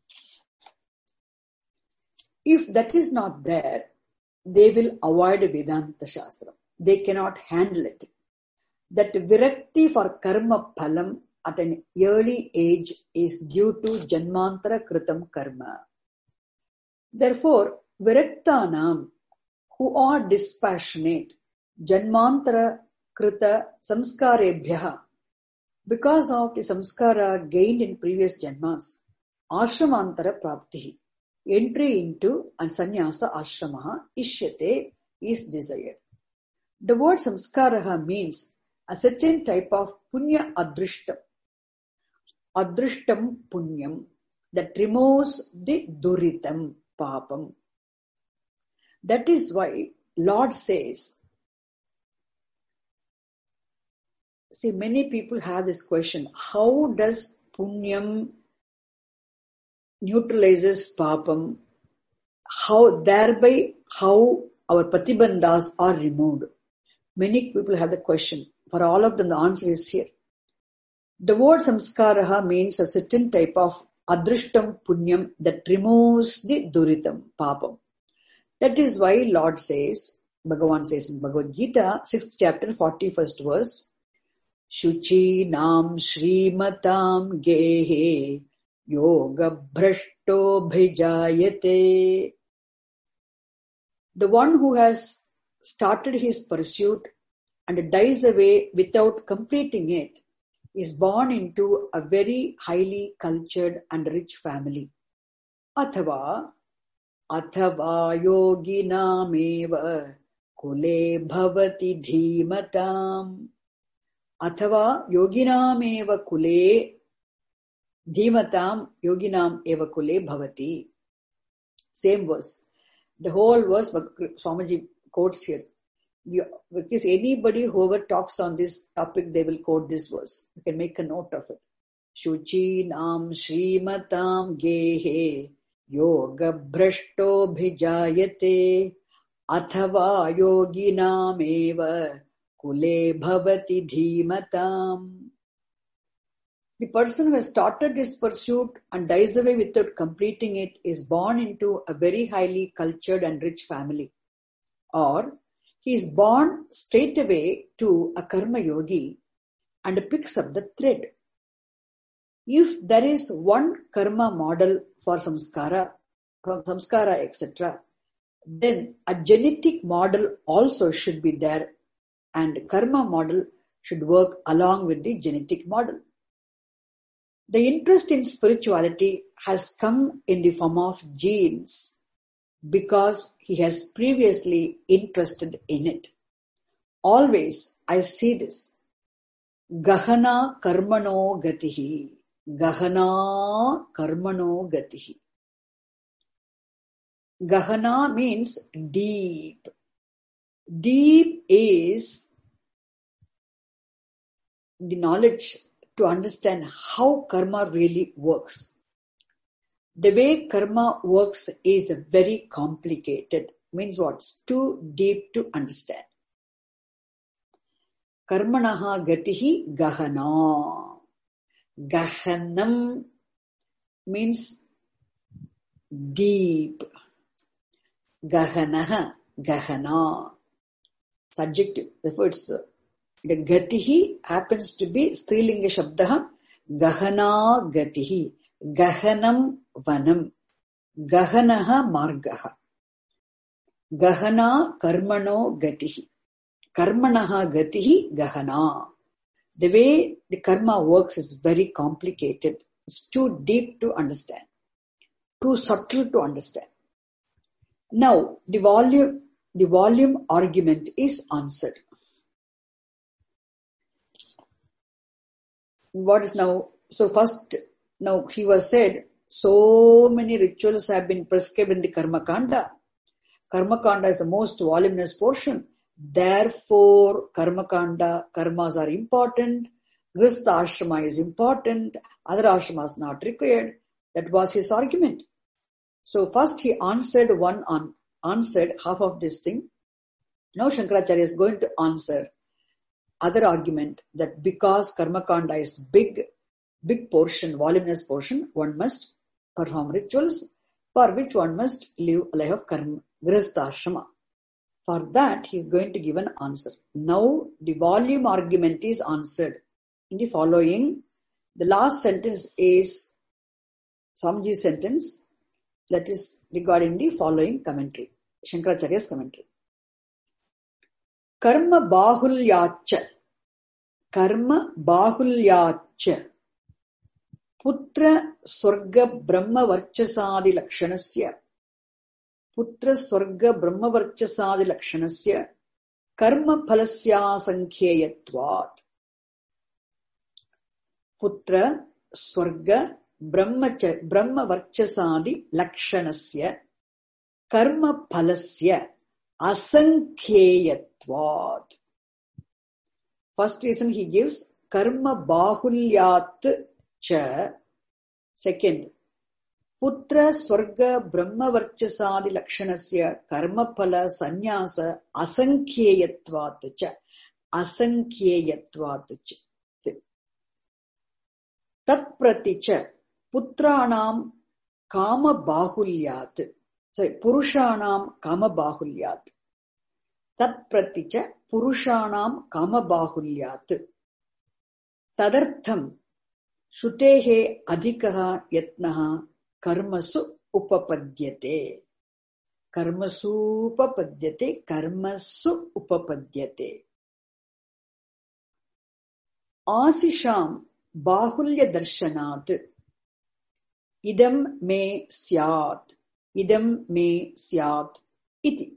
If that is not there, they will avoid Vedanta Shastra. They cannot handle it. That virakti for karma phalam at an early age is due to janmantara kritam karma. Therefore, viraktanam, who are dispassionate, janmantara krita samskarebhyaha, because of the samskara gained in previous janmas, ashramantara praptihi, entry into and sannyasa ashramaha ishyate is desired. The word samskaraha means a certain type of punya adrishtam, adrishtam punyam, that removes the duritam papam. That is why Lord says, see, many people have this question, how does punyam neutralizes papam? How, thereby, how our patibandhas are removed? Many people have the question. For all of them, the answer is here. The word samskaraha means a certain type of adrishtam punyam that removes the duritam, papam. That is why Lord says, Bhagavan says in Bhagavad Gita, sixth chapter, forty-first verse, Shuchi nam Srimatam Gehe Yoga Bhrashto Bhijayate. The one who has started his pursuit and dies away without completing it is born into a very highly cultured and rich family. Athava Athava yoginameva kule bhavati dhimatam. Athava yoginameva kule dhimatam yoginam eva kule bhavati. Same verse. The whole verse Swamiji quotes here. Because anybody who ever talks on this topic, they will quote this verse. You can make a note of it. Shuchi nam Srimatam Gehe Yoga Bhrashto Bhijayate. athava yoginameva kule bhavati dhimatam. The person who has started this pursuit and dies away without completing it is born into a very highly cultured and rich family. Or he is born straight away to a karma yogi and picks up the thread. If there is one karma model for samskara, from samskara, et cetera, then a genetic model also should be there, and karma model should work along with the genetic model. The interest in spirituality has come in the form of genes because he has previously interested in it. Always I see this. Gahana karmano gatihi. Gahana karmano gatihi. Gahana means deep. Deep is the knowledge to understand how karma really works. The way karma works is very complicated. Means what? It's too deep to understand. Karmanaha gatihi gahana. Gahanam means deep. Gahanaha, gahana. Subjective. Therefore, it's, the gatihi happens to be strilinga shabdaha. Gahana gatihi. Gahanam vanam. Gahanaha margaha. Gahana karmano gatihi. Karmanaha gatihi gahana. The way the karma works is very complicated. It's too deep to understand. Too subtle to understand. Now, the volume, the volume argument is answered. What is now? So first, now he was said, so many rituals have been prescribed in the Karma Kanda. Karma Kanda is the most voluminous portion. Therefore, Karma Kanda, karmas are important. Grihastha ashrama is important. Other ashramas not required. That was his argument. So first he answered one on, answered half of this thing. Now Shankaracharya is going to answer other argument that because Karma Kanda is big, big portion, voluminous portion, one must perform rituals for which one must live a life of karma, grihastha ashrama. For that, he is going to give an answer. Now, the volume argument is answered in the following. The last sentence is Swamiji's sentence, that is regarding the following commentary, Shankaracharya's commentary. Karma bahulyacha, karma bahulyacha, putra swarga brahma varchasadi lakshanasya, Putra Swarga Brahma Varchasadi Lakshanasya Karma Phalasya Sankheyatvat. Putra Swarga Brahma Varchasadi Lakshanasya Karma Phalasya Asankheyatvat. First reason he gives Karma Bahulyat Cha. Second, Putra Swarga Brahma Varchasadi Lakshanasya Karma Phala Sannyasa Asankheyatvat cha. Asankheyatvat cha. Tat praticha Putranam Kama Bahulyat. Sorry, Purushanam Kama Bahulyat. Tat praticha Purushanam Kama Bahulyat. Tadartham Shutehe Adhikaha Yatnaha Karmasu upapadyate. Karmasu upapadyate. Karmasu upapadyate. Asisham bahulya darshanat. Idam me syat. Idam me syat. Iti.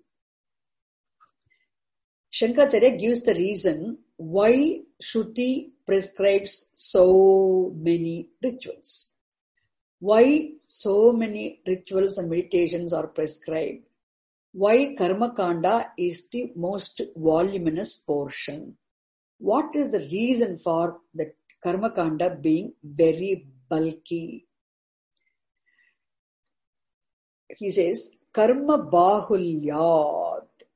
Shankaracharya gives the reason why Shruti prescribes so many rituals. Why so many rituals and meditations are prescribed? Why Karma Kanda is the most voluminous portion? What is the reason for the Karma Kanda being very bulky? He says, Karma Bahulyat.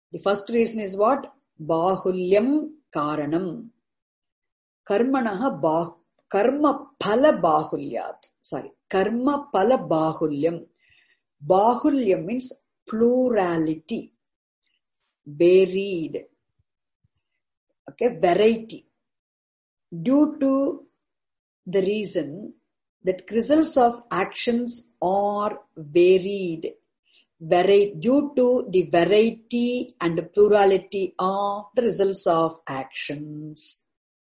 The first reason is what? Bahulyam karanam. Karmanaha bah, karma phala bahulyat. Sorry, karma phala bahulyam. Bahulyam means plurality, varied, okay, variety. Due to the reason that results of actions are varied, Vari- due to the variety and the plurality of the results of actions.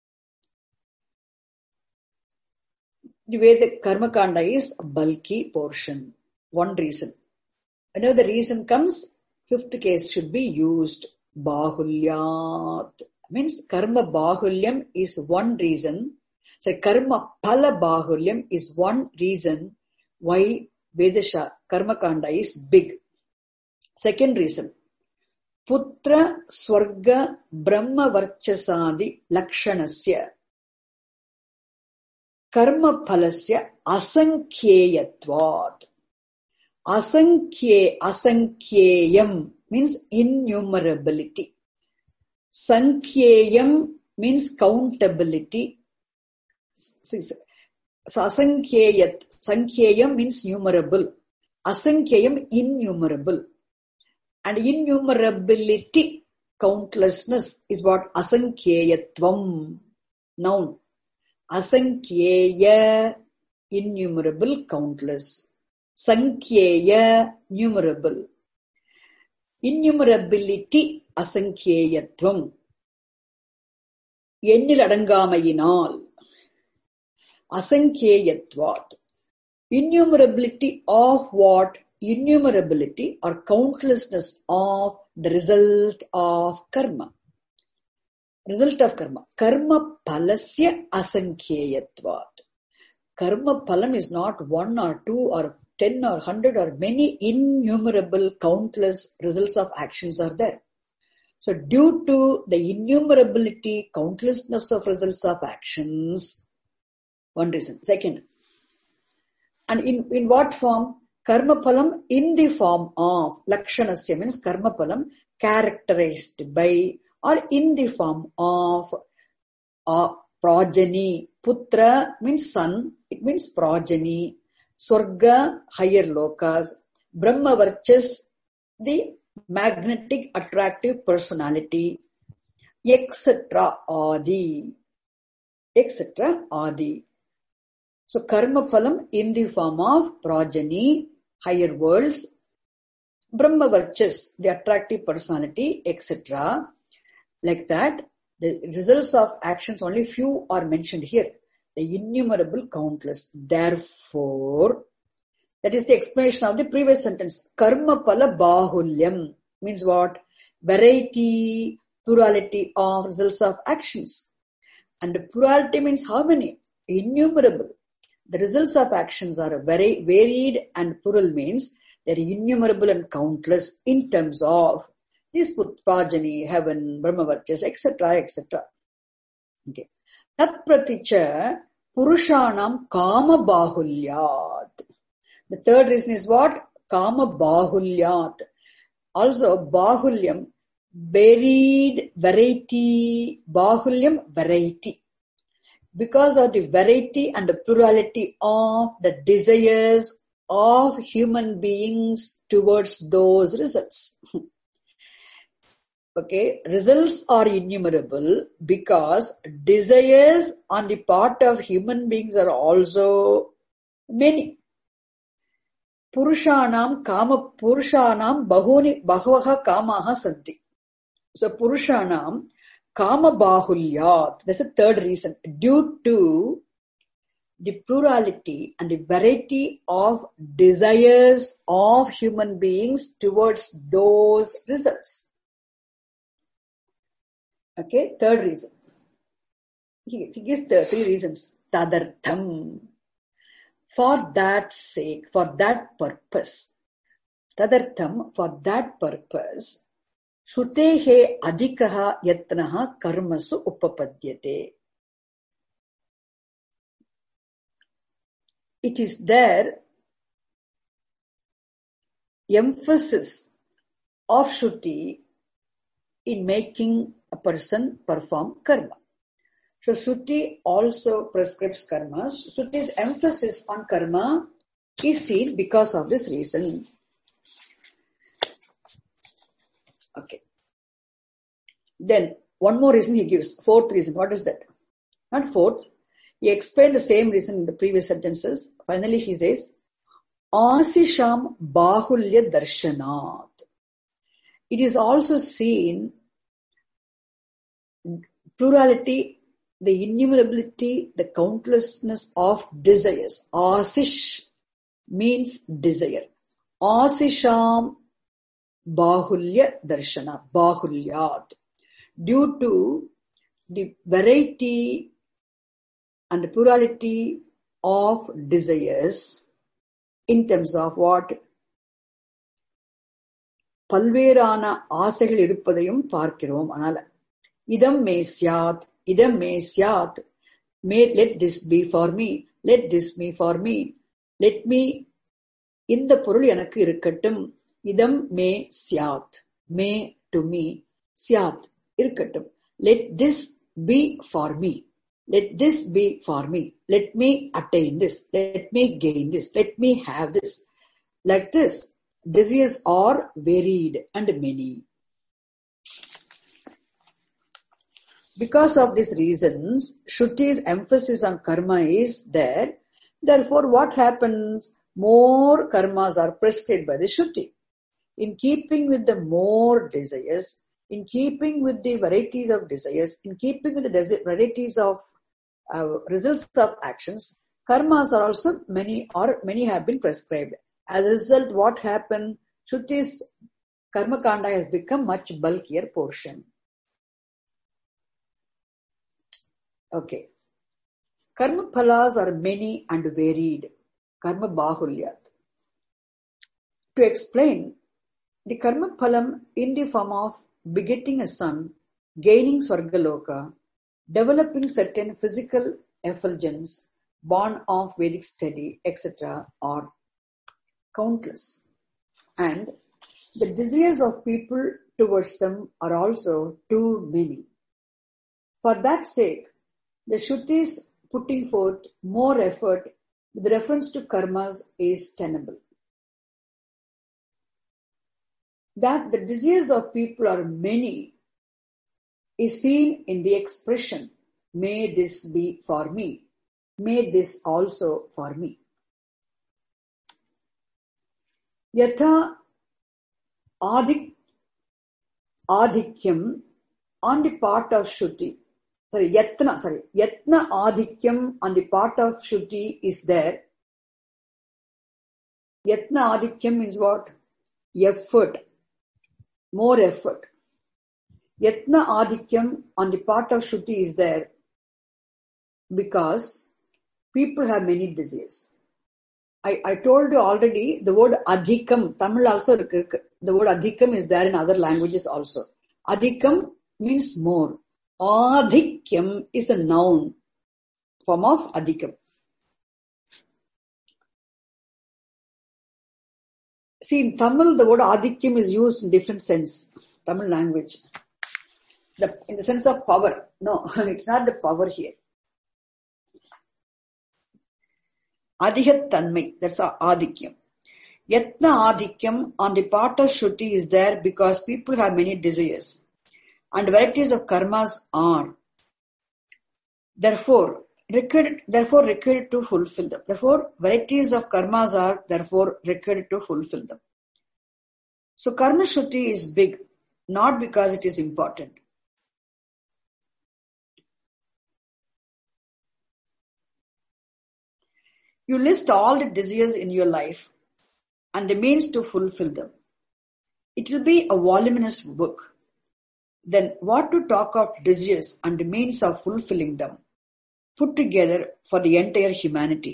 The way the Karma Kanda is a bulky portion. One reason. Whenever the reason comes, fifth case should be used. Bahulyat. Means karma bahulyam is one reason. So karma phala bahulyam is one reason why Vedasha Karma Kanda is big. Second reason. Putra Swarga Brahma Varchasadi Lakshanasya Karma Phalasya Asankheyatvat. Asankhye, Asankheyam means innumerability. Sankheyam means countability. So Asankheyat, Sankheyam means numerable. Asankheyam innumerable. And innumerability, countlessness is what? Asankheyatvam. Noun. Asankheya, innumerable, countless. Sankheya, numerable. Innumerability, asankheyatvam. Ennil adangamayinal. Asankheyatvat. Innumerability of what? Innumerability or countlessness of the result of karma. Result of karma. Karma palasya asankheyatvat. Karma palam is not one or two or ten or hundred or many innumerable countless results of actions are there. So due to the innumerability, countlessness of results of actions, one reason. Second, and in, in what form? Karma palam in the form of lakshanasya means karma palam characterized by or in the form of uh, progeny. Putra means son, it means progeny. Swarga, higher lokas. Brahma Varchas, the magnetic attractive personality, et cetera. Adi. et cetera. Adi. So karma phalam in the form of progeny, higher worlds, Brahma Varchas, the attractive personality, et cetera. Like that, the results of actions, only few are mentioned here. The innumerable, countless. Therefore, that is the explanation of the previous sentence. Karma phala bahulyam means what? Variety, plurality of results of actions. And plurality means how many? Innumerable. The results of actions are very varied and plural means they are innumerable and countless in terms of this progeny, heaven, Brahma Varchas, et cetera, et cetera. Okay. Tat praticha purushanam kama bahulyat. The third reason is what? Kama bahulyat. Also bahulyam, varied, variety, bahulyam, variety. Because of the variety and the plurality of the desires of human beings towards those results. Okay, results are innumerable because desires on the part of human beings are also many. Purushanam kama purushanam bahuni bahavaha kamaha santi. So purushanam kama bahulyat. That's the third reason. Due to the plurality and the variety of desires of human beings towards those results. Okay, third reason. He, he gives the three reasons. Tadartham. For that sake, for that purpose. Tadartham, for that purpose. Shrutehe adhikaha yatnaha karmasu upapadyate. It is there emphasis of Shruti in making a person perform karma. So Shruti also prescribes karmas. Shruti's emphasis on karma is seen because of this reason. Okay. Then one more reason he gives, fourth reason. What is that? Not fourth. He explained the same reason in the previous sentences. Finally he says, Asisham Bahulya Darshanat. It is also seen plurality, the innumerability, the countlessness of desires. Asish means desire. Asisham Bahulya Darshana. Bahulyat. Due to the variety and the plurality of desires in terms of what? பல்வேறான ஆசைகள் இருப்பதையும் பார்க்கிறோம். அதனால இதம் மே ஸ்யாத், இதம் மே ஸ்யாத், may let this be for me, let this be for me, let me, இந்த பொருள் எனக்கு இருக்கட்டும். இதம் மே ஸ்யாத், மே to me, ஸ்யாத் இருக்கட்டும். Let this be for me, let this be for me, let me attain this, let me gain this, let me have this. Like this, desires are varied and many. Because of these reasons, Shruti's emphasis on karma is there. Therefore, what happens? More karmas are prescribed by the Shruti. In keeping with the more desires, in keeping with the varieties of desires, in keeping with the desi- varieties of uh, results of actions, karmas are also many, or many have been prescribed. As a result, what happened? Shruti's karma kanda has become much bulkier portion. Okay. Karma phalas are many and varied. Karma bahulyat. To explain, the karma phalam in the form of begetting a son, gaining Swargaloka, developing certain physical effulgence, born of Vedic study, et cetera are countless. And the desires of people towards them are also too many. For that sake, the Shrutis putting forth more effort with reference to karmas is tenable. That the desires of people are many is seen in the expression, may this be for me, may this also for me. Yatha adik, adhikyam on the part of Shruti, sorry, yatna, sorry, yatna adhikyam on the part of Shruti is there. Yatna adhikyam means what? Effort. More effort. Yatna adhikyam on the part of Shruti is there because people have many desires. I, I told you already the word adhikam, Tamil also, the word adhikam is there in other languages also. Adhikam means more. Adhikyam is a noun form of adhikam. See, in Tamil, the word adhikyam is used in different sense. Tamil language. The, in the sense of power. No, it's not the power here. Adhihat tanmai, that's adhikyam. Yatna adhikyam on the part of Shruti is there because people have many desires and varieties of karmas are therefore required, therefore required to fulfill them. Therefore, varieties of karmas are therefore required to fulfill them. So karma Shruti is big, not because it is important. You list all the desires in your life and the means to fulfill them. It will be a voluminous book. Then what to talk of desires and the means of fulfilling them put together for the entire humanity?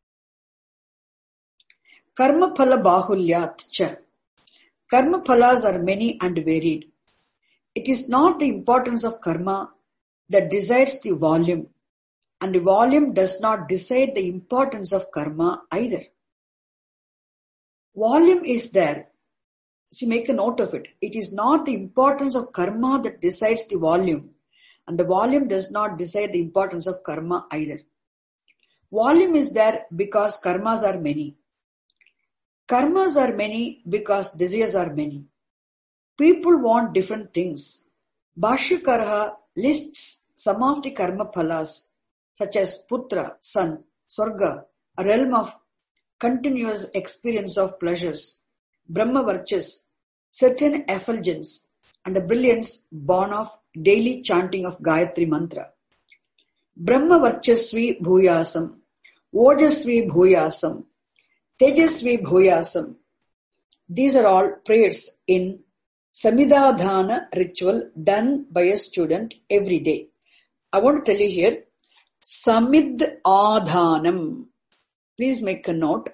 Karma phala bahulyat cha. Karma phalas are many and varied. It is not the importance of karma that decides the volume, and the volume does not decide the importance of karma either. Volume is there see, make a note of it. It is not the importance of karma that decides the volume, and the volume does not decide the importance of karma either. Volume is there because karmas are many. Karmas are many because desires are many. People want different things. Bhashyakara lists some of the karma phalas, such as putra, son, swarga, a realm of continuous experience of pleasures, Brahma Varchas, certain effulgence, and a brilliance born of daily chanting of Gayatri Mantra. Brahma Varchasvi Bhuyasam, Ojasvi Bhuyasam, Tejasvi Bhuyasam. These are all prayers in Samidadhana ritual done by a student every day. I want to tell you here, Samidadhanam. Please make a note.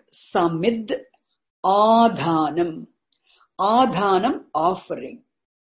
Samidadhanam. Adhanam, offering.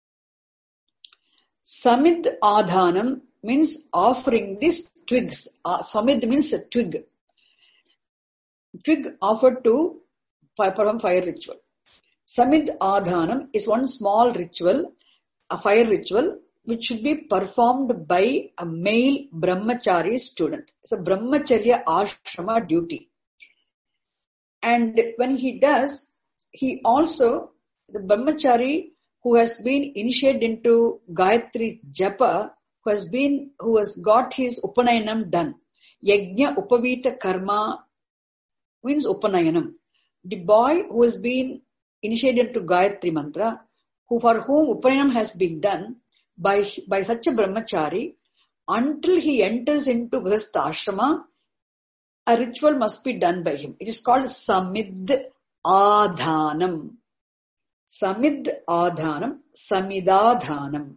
Samidadhanam means offering these twigs. Uh, Samid means a twig. Twig offered to perform fire ritual. Samidadhanam is one small ritual, a fire ritual, which should be performed by a male brahmachari student. It's a brahmacharya ashrama duty. And when he does, he also, the brahmachari who has been initiated into Gayatri Japa, who has been, who has got his Upanayanam done. Yajna Upavita Karma means Upanayanam. The boy who has been initiated into Gayatri Mantra, who for whom Upanayanam has been done by, by such a brahmachari, until he enters into Grihastha Ashrama, a ritual must be done by him. It is called Samid Adhanam. Samid Adhanam, Samidadhanam.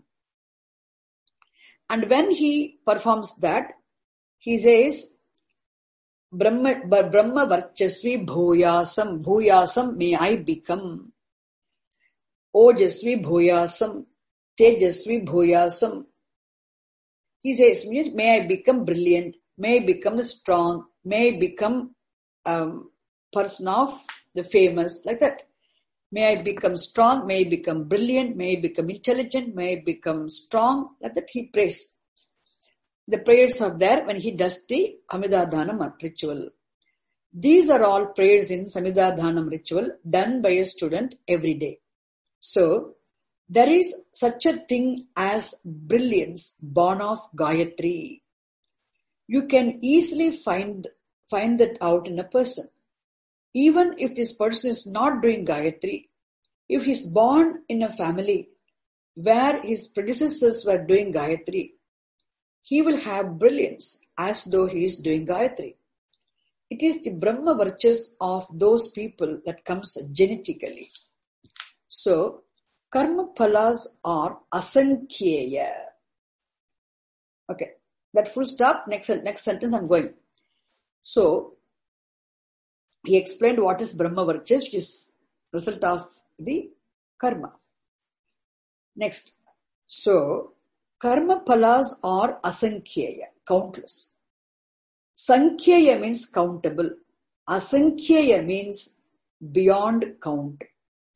And when he performs that, he says, Brahma, Brahma Varchasvi Bhuyasam, Bhuyasam may I become. Ojasvi Bhuyasam, Tejasvi Bhuyasam. He says, may I become brilliant, may I become strong, may I become a um, person of the famous, like that. May I become strong, may I become brilliant, may I become intelligent, may I become strong, like that he prays. The prayers are there when he does the Samidadhanam ritual. These are all prayers in Samidadhanam ritual done by a student every day. So, there is such a thing as brilliance born of Gayatri. You can easily find, find that out in a person. Even if this person is not doing Gayatri, if he is born in a family where his predecessors were doing Gayatri, he will have brilliance as though he is doing Gayatri. It is the Brahma Varchas of those people that comes genetically. So, Karma Phalas are Asankhyeya. Okay, that full stop, next, next sentence I'm going. So, he explained what is Brahma Varchas, which is result of the karma. Next. So, Karma Phalas are Asankhyeya, countless. Sankhyeya means countable. Asankhyeya means beyond count.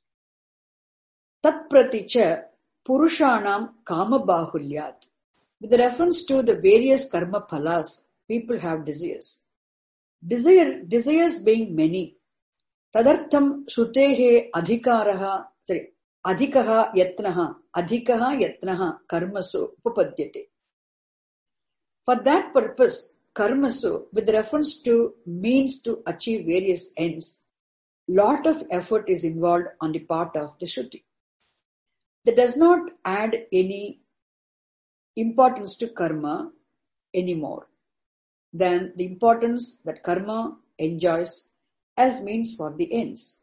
Tat praticha Purushanam Kama Bahulyat. With reference to the various Karma Phalas, people have desires. Desire, desires being many. Tadartham Shrutehe Adhikaraha, sorry, Adhikaha Yatnaha, Adhikaha Yatnaha Karmasu Upapadyate. For that purpose, Karmasu, with reference to means to achieve various ends, lot of effort is involved on the part of the Shruti. That does not add any importance to karma anymore than the importance that karma enjoys as means for the ends.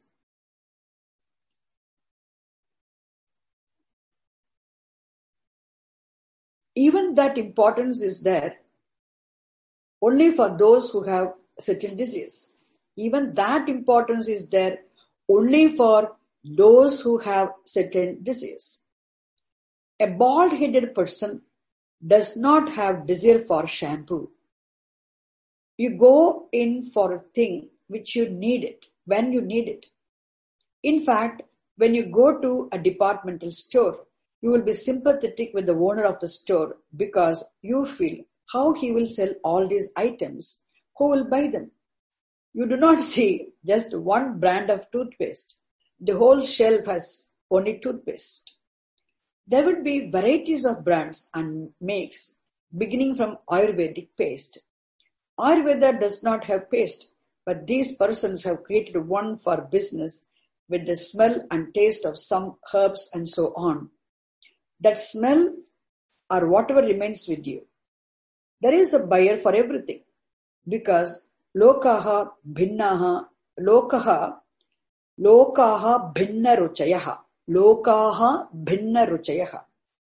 Even that importance is there only for those who have certain desires. Even that importance is there only for those who have certain desires. A bald-headed person does not have desire for shampoo. You go in for a thing which you need it, when you need it. In fact, When you go to a departmental store, you will be sympathetic with the owner of the store because you feel how he will sell all these items, who will buy them. You do not see just one brand of toothpaste. The whole shelf has only toothpaste. There would be varieties of brands and makes beginning from Ayurvedic paste. Ayurveda does not have paste, but these persons have created one for business with the smell and taste of some herbs and so on. That smell or whatever remains with you. There is a buyer for everything because lokaha bhinnaha lokaha lokaha bhinna ruchayaha lokaha bhinna ruchayaha.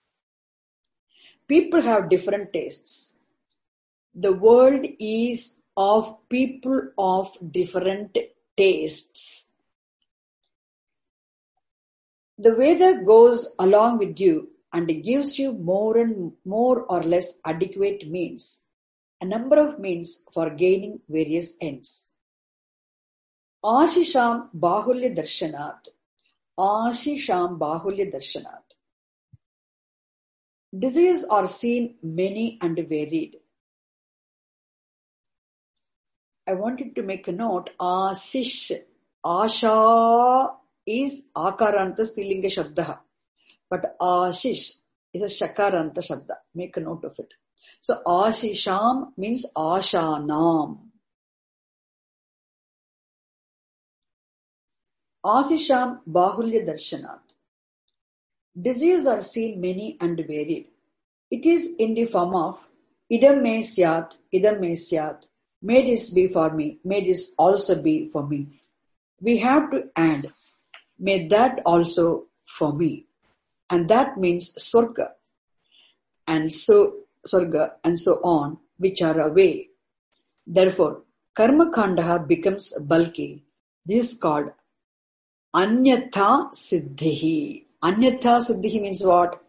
People have different tastes. The world is of people of different tastes. The Veda goes along with you and gives you more and more or less adequate means, a number of means for gaining various ends. Ashisham bahulya darshanat. Ashisham bahulya darshanat. Diseases are seen many and varied. I wanted to make a note. Ashish. Asha is akaranta stilinga shabda. But Ashish is a shakaranta shabda. Make a note of it. So Ashisham means Ashanam. Ashisham bahulya darshanat. Diseases are seen many and varied. It is in the form of idam me syat, idam me syat. May this be for me, may this also be for me. We have to add, may that also for me. And that means Swarga. And so, Swarga and so on, which are away. Therefore, Karma Kanda becomes bulky. This is called Anyatha Siddhihi. Anyatha Siddhihi means what?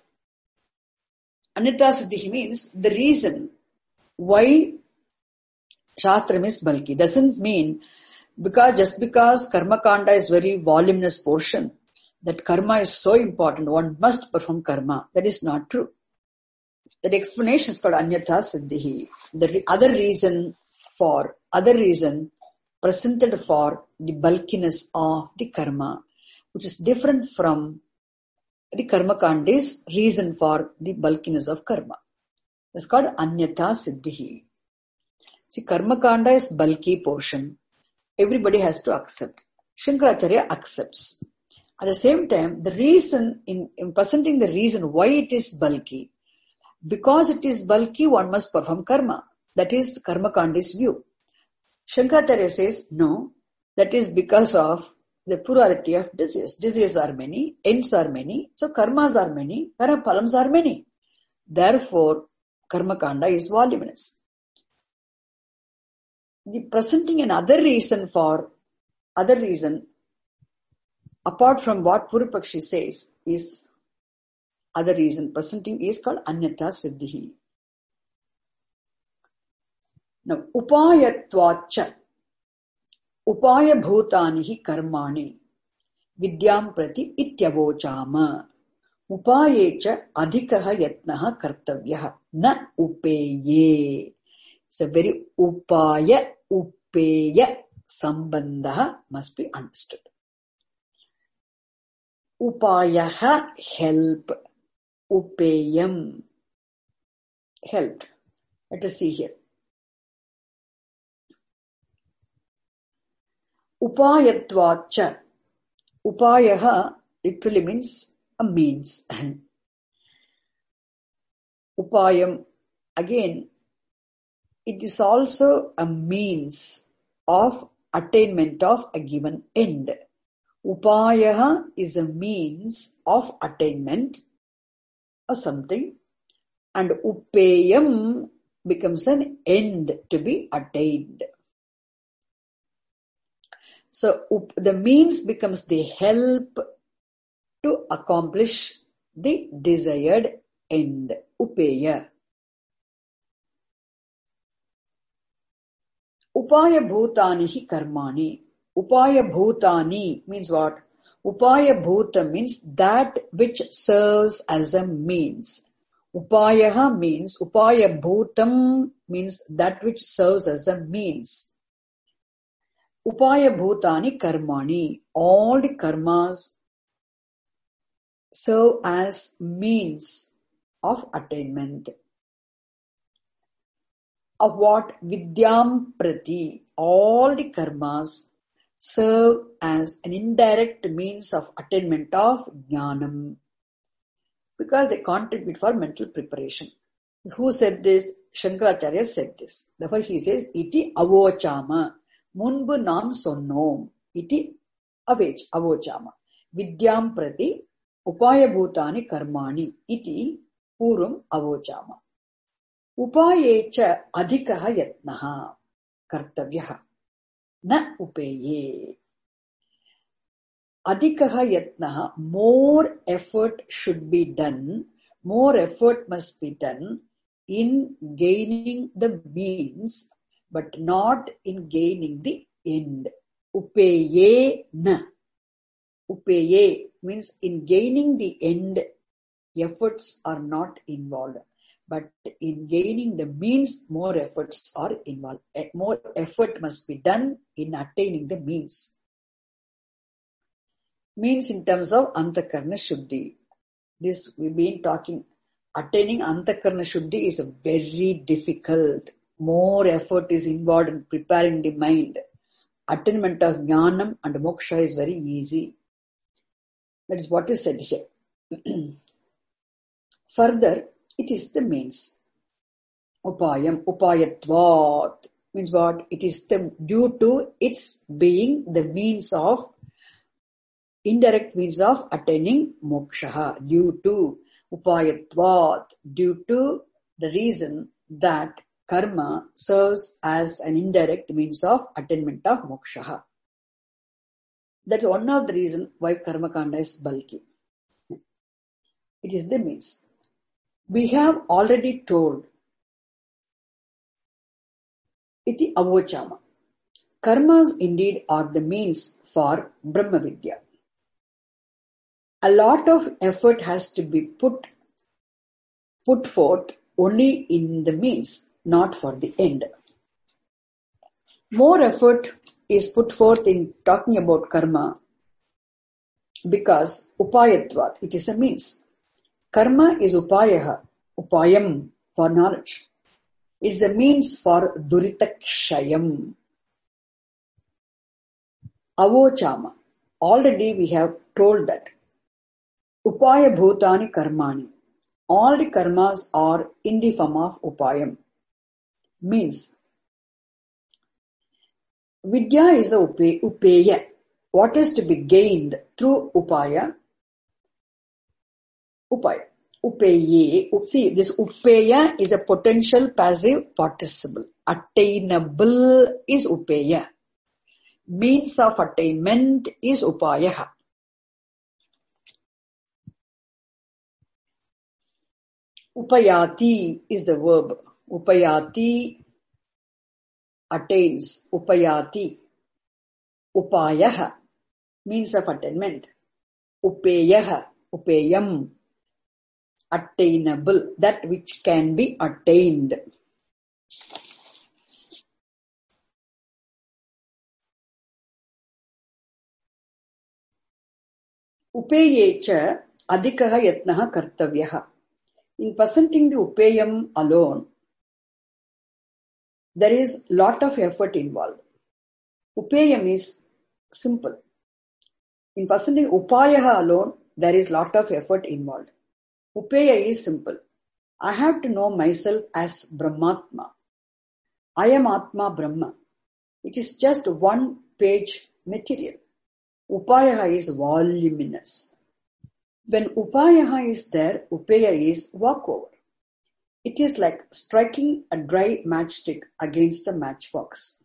Anyatha Siddhihi means the reason why Shastram is bulky. Doesn't mean because just because Karma Kanda is very voluminous portion, that karma is so important, one must perform karma. That is not true. That explanation is called Anyatha Siddhihi. The re- other reason for, other reason presented for the bulkiness of the karma, which is different from the Karma Kanda's reason for the bulkiness of karma. That's called Anyatha Siddhihi. See, Karma Kanda is bulky portion. Everybody has to accept. Shankaracharya accepts. At the same time, the reason, in, in presenting the reason why it is bulky, because it is bulky, one must perform karma. That is Karma Kanda's view. Shankaracharya says, no, that is because of the plurality of diseases. Diseases are many, ends are many, so karmas are many, karapalams are many. Therefore, Karma Kanda is voluminous. The presenting another reason for, other reason, apart from what Purupakshi says, is other reason presenting is called Anyatha Siddhihi. Now, Upayatvacha. Upaya bhutanihi karmani. Vidyam prati ityavochama. Upayecha adhikaha yatnaha kartavyaha. Na upeye. It's a very upaya, upeya sambandha must be understood. Upayaha, help. Upeyam, helped. Let us see here. Upayatvacha. Upayaha literally means a means. Upayam, again, it is also a means of attainment of a given end. Upayaha is a means of attainment of something, and upayam becomes an end to be attained. So up, the means becomes the help to accomplish the desired end. Upeya. Upaya bhutani hi karmani. Upaya bhutani means what? Upaya bhuta means that which serves as a means. Upayaha means, upaya bhutam means that which serves as a means. Upaya bhutani karmani, all the karmas serve as means of attainment. Of what? Vidyam prati, all the karmas serve as an indirect means of attainment of jnanam, because they contribute for mental preparation. Who said this? Shankaracharya said this. Therefore he says, iti avochama, munbu nam sonnom, iti avech, avochama. Vidyam prati upaya bhutani karmani, iti purum avochama. Upayecha adhikaha yatnaha kartavyaha na upeye. Adhikaha yatnaha, more effort should be done, more effort must be done in gaining the means, but not in gaining the end. Upeye na. Upeye means in gaining the end, efforts are not involved. But in gaining the means, more efforts are involved. More effort must be done in attaining the means. Means in terms of antakarna shuddhi. This we've been talking. Attaining antakarna shuddhi is very difficult. More effort is involved in preparing the mind. Attainment of jnanam and moksha is very easy. That is what is said here. Further, it is the means. Upayam, upayatvat means what? It is the, due to its being the means of, indirect means of attaining moksha. Due to upayatvat, due to the reason that karma serves as an indirect means of attainment of moksha. That is one of the reasons why karma kanda is bulky. It is the means. We have already told iti avochama. Karmas indeed are the means for Brahma Vidya. A lot of effort has to be put, put forth only in the means, not for the end. More effort is put forth in talking about karma because upayatvat, it is a means. Karma is upayaha, upayam for knowledge. It is a means for duritakshayam. Avochama. Already we have told that. Upaya bhutani karmani. All the karmas are in the form of upayam. Means. Vidya is a upe, upeya. What is to be gained through upaya? Upaya. Upeye. See, this upeya is a potential passive participle. Attainable is upeya. Means of attainment is upayaha. Upayati is the verb. Upayati attains. Upayati. Upayaha. Means of attainment. Upeyaha. Upeyam. Attainable. That which can be attained. Upeyecha adhikaha yatnaha kartavyaha. In presenting the upayam alone, there is lot of effort involved. Upayam is simple. In presenting upayaha alone, there is lot of effort involved. Upeya is simple. I have to know myself as Brahmatma. I am Atma Brahma. It is just one page material. Upayaha is voluminous. When upayaha is there, upeya is walkover. It is like striking a dry matchstick against a matchbox.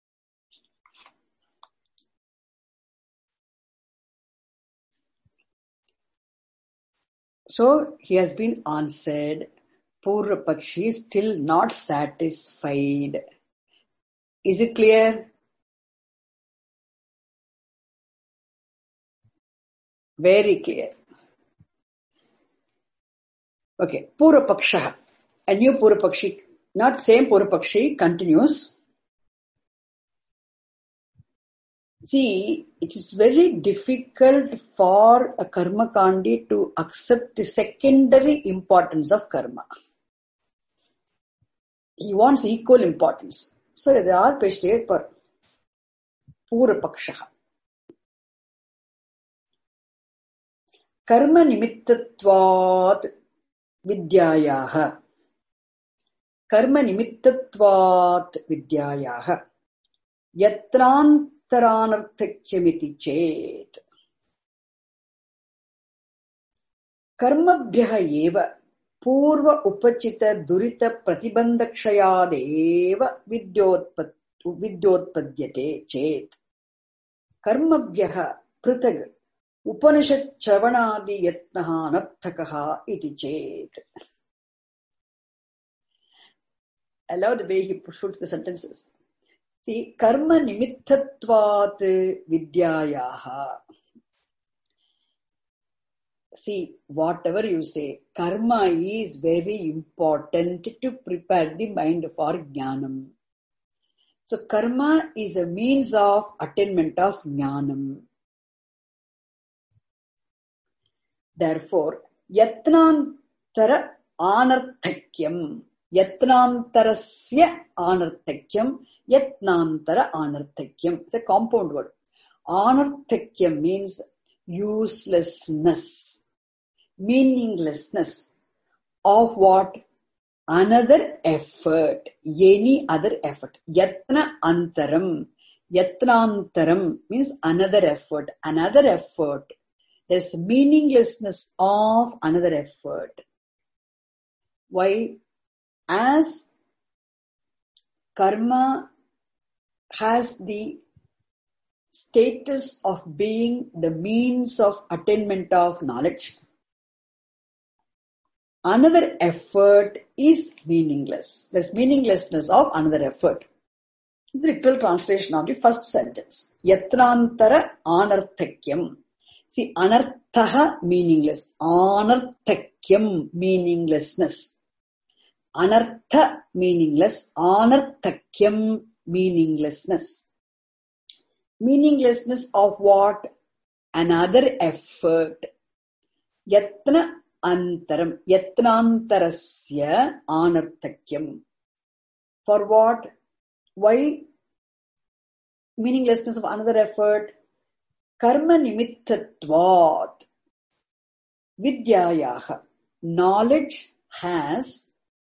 So he has been answered. Purva Pakshi is still not satisfied. Is it clear? Very clear. Okay, Purvapaksha. A new Purvapakshi, not same Purvapakshi, continues. See, it is very difficult for a karma kandi to accept the secondary importance of karma. He wants equal importance. So, there are peshte per Purvapaksha. Karma nimittatvat vidyayaha. Karma nimittatvat vidyayaha. Yatrantaranarthakyamiti chet. Karmabhyaha eva purva upachita durita pratibandakshayadeva vidyotpadyate chet. Karmabhyaha pritag Upanishad Chavanadi Yatnaha Anarthakaha iti chet. I love the way he puts the sentences. See, karma nimittatvat vidyayaha. See, whatever you say, karma is very important to prepare the mind for jnanam. So, karma is a means of attainment of jnanam. Therefore, yatnantara anarthakyam, yatnantarasya anarthakyam, yatnantara anarthakyam. It's a compound word. Anarthakyam means uselessness, meaninglessness of what? Another effort, any other effort. Yatna antaram, yatnantaram means another effort, another effort. There's meaninglessness of another effort. Why? As karma has the status of being the means of attainment of knowledge, another effort is meaningless. There's meaninglessness of another effort. The literal translation of the first sentence. Yatnantara anarthakyam. See, anarthaha meaningless. Anarthakyam meaninglessness. Anartha meaningless. Anarthakyam meaninglessness. Meaninglessness of what? Another effort. Yatna antaram. Yatnantarasya anarthakyam. For what? Why? Meaninglessness of another effort. Karma nimittatvat vidyayaha. Knowledge has,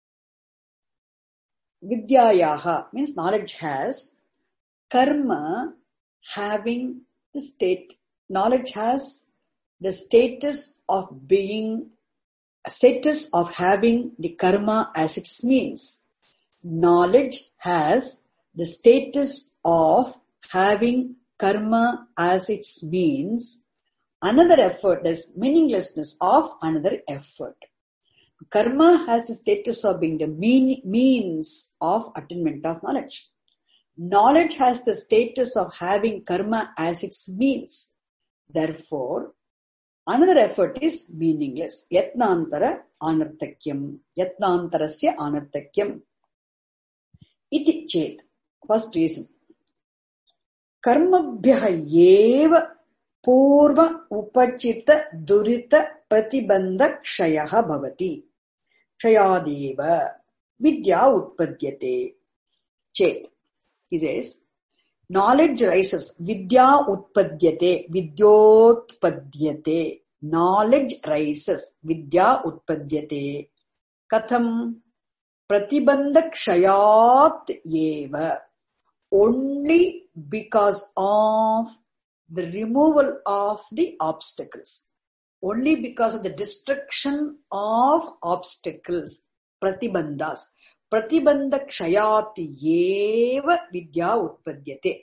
vidyayaha means knowledge has, karma having the state, knowledge has the status of being, status of having the karma as its means. Knowledge has the status of having karma as its means. Another effort, there's meaninglessness of another effort. Karma has the status of being the mean, means of attainment of knowledge. Knowledge has the status of having karma as its means. Therefore, another effort is meaningless. Yatnantara anarthakyam. Yatnantarasya anarthakyam. Iti chet. First reason. Karmabhyaha eva purva upachita durita pratibandha kshayaha bhavati. Kshayadeva vidya utpadyate. Chet. He says, knowledge rises. Vidya utpadyate. Vidyotpadyate. Knowledge rises. Vidya utpadyate. Katham pratibandha kshayat eva. Only because of the removal of the obstacles. Only because of the destruction of obstacles. Pratibandhas. Pratibandha kshayati eva vidya utpadyate.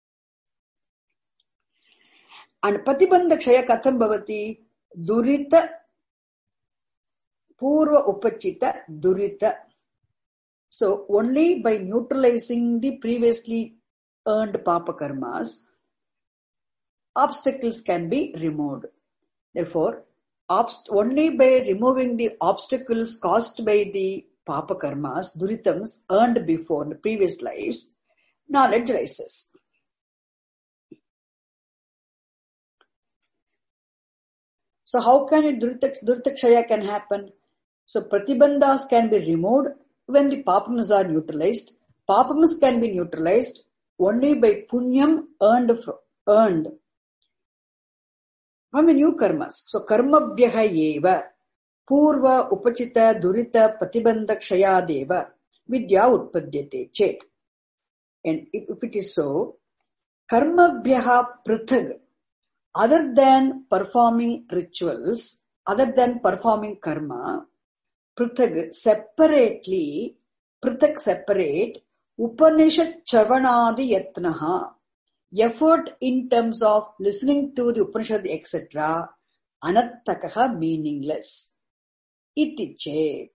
And pratibandha kshaya katham bhavati? Durita purva upachita durita. So, only by neutralizing the previously earned papa karmas, obstacles can be removed. Therefore, obst- only by removing the obstacles caused by the papa karmas, duritams earned before in the previous lives, knowledge rises. So how can it Duritakshaya can happen? So pratibandhas can be removed when the papamas are neutralized. Papamas can be neutralized only by punyam earned earned from the new karmas. So karmabhyaha eva purva upachita durita pratibandhakshaya deva vidya utpadyate chet. And if, if it is so, karmabhyaha prithag, other than performing rituals, other than performing karma, prithag separately, prithag separate, Upanishad Chavanadi Yatnaha, effort in terms of listening to the Upanishad, et cetera, Anattakaha, meaningless. Iti chet.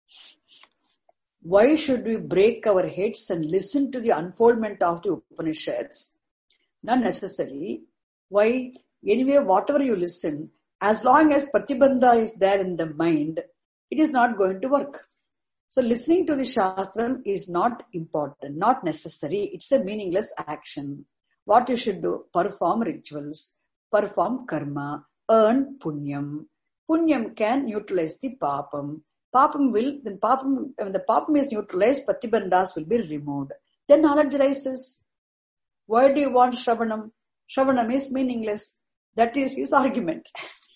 Why should we break our heads and listen to the unfoldment of the Upanishads? Not necessary. Why? Anyway, whatever you listen, as long as Pratibandha is there in the mind, it is not going to work. So listening to the Shastram is not important, not necessary. It's a meaningless action. What you should do? Perform rituals, perform karma, earn punyam. Punyam can neutralize the papam. Papam will, then papam, when the papam is neutralized, Pratibandhas will be removed. Then knowledge rises. Why do you want Shravanam? Shravanam is meaningless. That is his argument.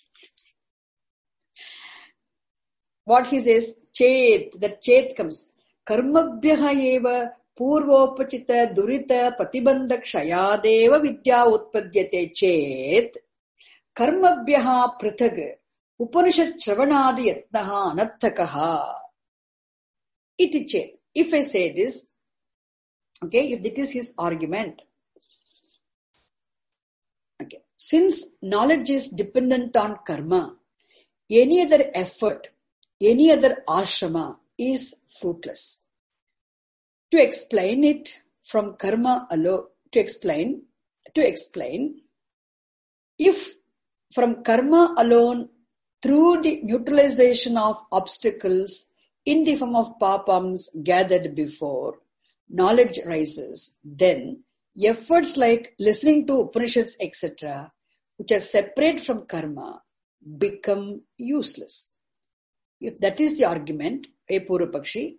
What he says, chet, that chet comes. Karmabhyaha eva purvopachita durita pratibandhak shayadeva vidya utpadyate chet. Karmabhyaha prithag upanishad shravanadi yatnaha anarthakaha. Iti chet. If I say this, okay, if this is his argument, okay, since knowledge is dependent on karma, any other effort, any other ashrama is fruitless. To explain it from karma alone, to explain, to explain, if from karma alone, through the neutralization of obstacles in the form of papams gathered before, knowledge rises, then efforts like listening to Upanishads, et cetera, which are separate from karma, become useless. If that is the argument, a Purvapakshi,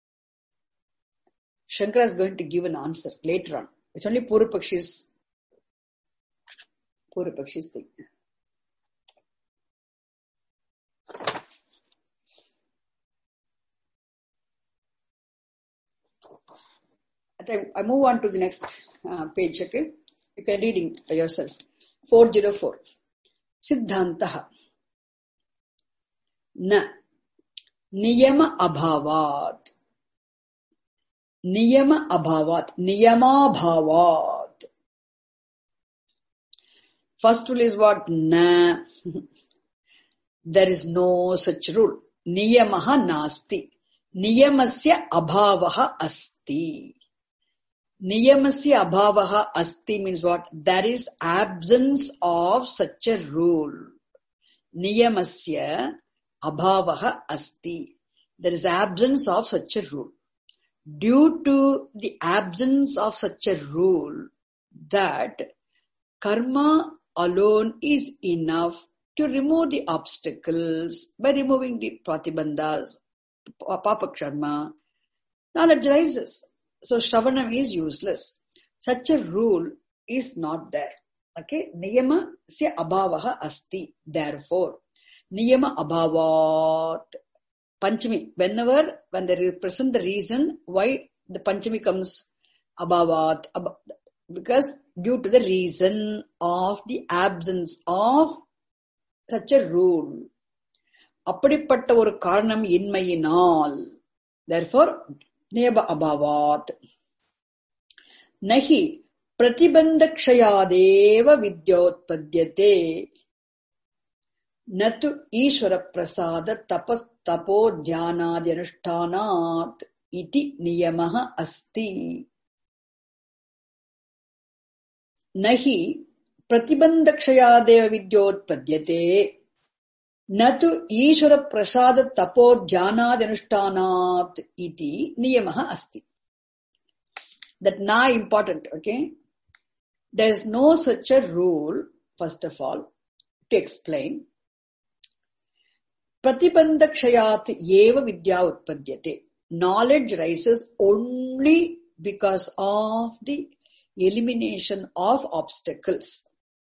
Shankara is going to give an answer later on. It's only Purvapakshi's Purvapakshi's thing. I move on to the next uh, page, okay? You can read it by yourself. four oh four. Siddhantaha. Na. Niyama abhavat. Niyama abhavat. Niyama bhavat. First rule is what? Na. There is no such rule. Niyamaha nasti. Niyamasya abhavaha asti. Niyamasya abhavaha asti means what? There is absence of such a rule. Niyamasya abhavaha asti. There is absence of such a rule. Due to the absence of such a rule, that karma alone is enough to remove the obstacles by removing the pratibandhas, papakarma, knowledge rises. So Shravanam is useless. Such a rule is not there. Okay? Niyama sya abhavaha asti. Therefore, niyama abhavat. Panchami. Whenever, when they present the reason why the Panchami comes abhavat, ab- because due to the reason of the absence of such a rule. Appadipatta oru karanam inmayinal. Therefore, niyama abhavat. Nahi pratibandhakshayadeva vidyotpadyate. Natu Ishvara prasada tapas tapo dhyanadi anushtanat iti niyamaha asti. Nahi pratibandakshaya vidyotpadyate natu ishvara prasada tapo dhyanad anushtanat iti niyamaha asti. That na important, okay? There is no such a rule, first of all, to explain. Pratibandakshayat eva vidya utpadyate. Knowledge rises only because of the elimination of obstacles.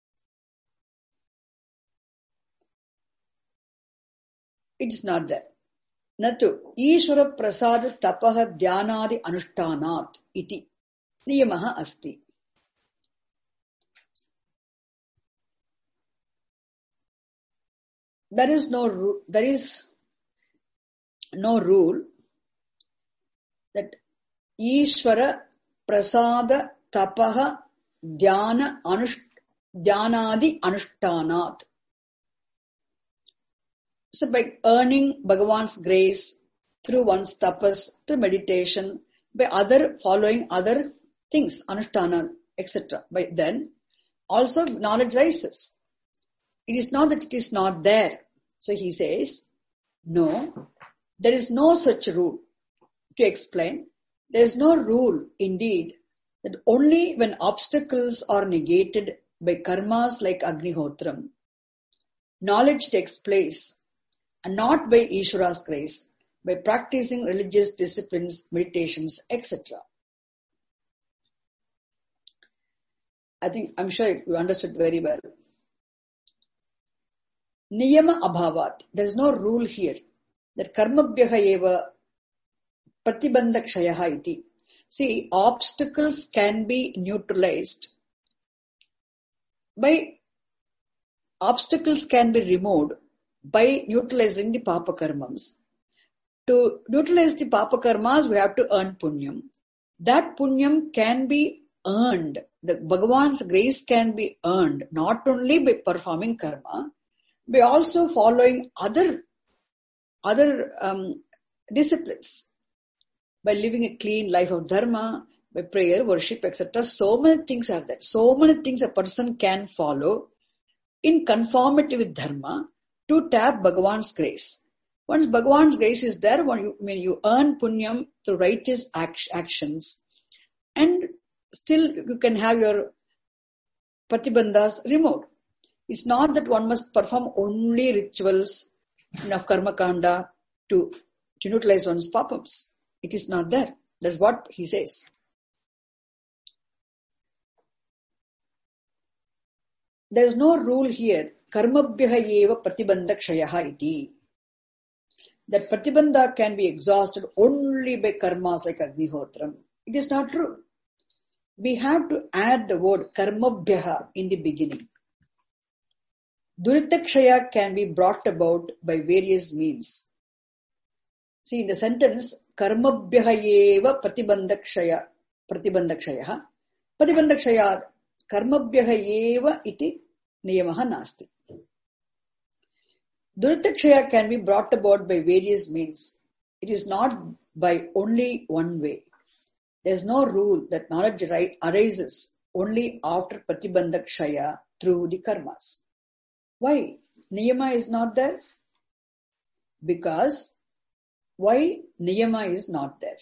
It's not there. Natu Ishvara prasada tapaha dhyanadi anushtanat iti niyamaha asti. There is no there is no rule that Ishvara prasada tapaha dhyana anusht dhyanadi anushtanat. So by earning Bhagavan's grace through one's tapas, through meditation, by other following other things, anushtana, et cetera. By then also knowledge rises. It is not that it is not there. So he says, no, there is no such rule. To explain, there is no rule indeed that only when obstacles are negated by karmas like Agnihotram, knowledge takes place, and not by Ishvara's grace, by practicing religious disciplines, meditations, et cetera. I think, I'm sure you understood very well. Niyama abhavat. There is no rule here that karmabhyaha eva pratibandhakshayaha iti. See, obstacles can be neutralized by, obstacles can be removed by neutralizing the papa karmas. To neutralize the papa karmas, we have to earn punyam. That punyam can be earned. The Bhagavan's grace can be earned not only by performing karma, by also following other, other um, disciplines. By living a clean life of dharma, by prayer, worship, et cetera. So many things are there. So many things a person can follow in conformity with dharma to tap Bhagavan's grace. Once Bhagavan's grace is there, when you, when you earn punyam through righteous act, actions, and still you can have your pratibandhas removed. It's not that one must perform only rituals of karma kanda to, to neutralize one's papams. It is not there. That's what he says. There is no rule here. Karmabhyaha eva pratibandhakshayaha iti. That pratibandha can be exhausted only by karmas like Agnihotram. It is not true. We have to add the word karmabhyaha in the beginning. Duritakshaya can be brought about by various means. See, in the sentence, karmabhyaha eva pratibandhakshaya, pratibandhakshayaha, pratibandhakshaya, karmabhyaha eva iti niyamaha nasti. Duritakshaya can be brought about by various means. It is not by only one way. There is no rule that knowledge arises only after pratibandhakshaya through the karmas. Why? Niyama is not there? Because why niyama is not there?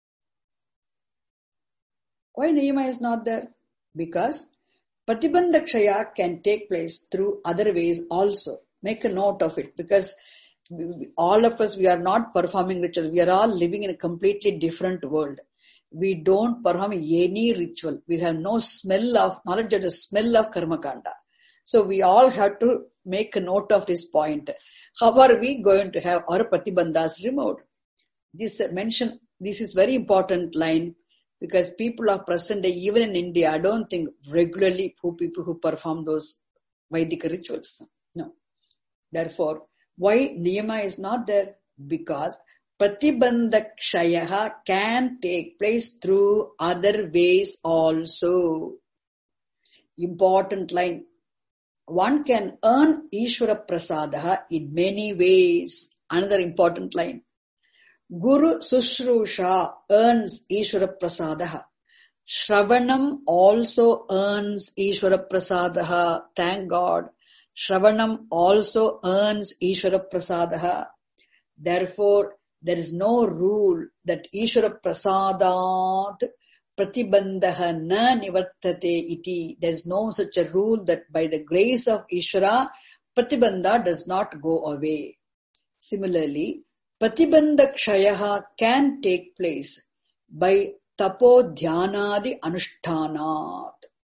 Why niyama is not there? Because pratibandhakshaya can take place through other ways also. Make a note of it, because all of us, we are not performing rituals. We are all living in a completely different world. We don't perform any ritual. We have no smell of knowledge or the smell of karma kanda. So we all have to make a note of this point. How are we going to have our pratibandhas removed? This mention, this is very important line, because people of present day, even in India, I don't think regularly who people who perform those Vedic rituals. No. Therefore, why niyama is not there? Because pratibandhakshayaha can take place through other ways also. Important line. One can earn Ishvara prasadaha in many ways. Another important line. Guru Sushrusha earns Ishvara prasadaha Shravanam also earns Ishvara Prasadaha. Thank God. Shravanam also earns Ishvara Prasadaha. Therefore, there is no rule that Ishvara Prasadat Pratibandhaha na nivartate iti. There is no such a rule that by the grace of Ishvara, Pratibandha does not go away. Similarly, Pratibandha Kshayaha can take place by Tapo Dhyanadi Anushtanat.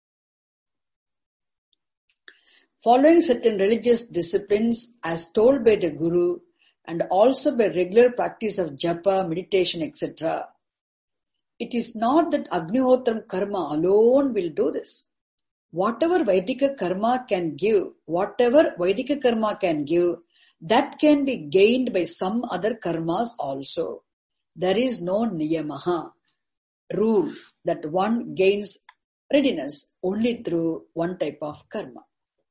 Following certain religious disciplines as told by the Guru and also by regular practice of japa, meditation, et cetera, it is not that Agnihotram karma alone will do this. Whatever Vaidika karma can give, whatever Vaidika karma can give, that can be gained by some other karmas also. There is no niyamaha, rule, that one gains readiness only through one type of karma.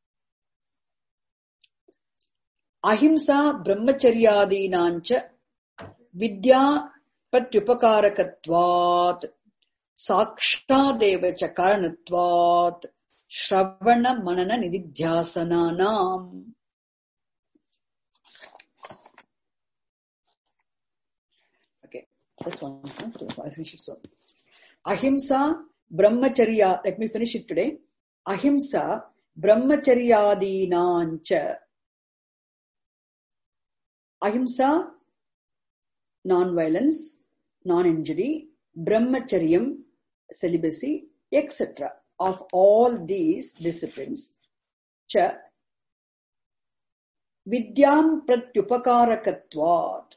Ahimsa brahmacharyadinancha vidya patyupakarakatvat sakshadevacha karanatvat shravana manana nididhyasananam. Okay, this one. I finish it soon. Ahimsa brahmacharya, let me finish it today. Ahimsa brahmacharyadinancha. Ahimsa, non-violence, non-injury, brahmacharyam, celibacy, et cetera. Of all these disciplines, cha vidyam pratyupakarakatvat.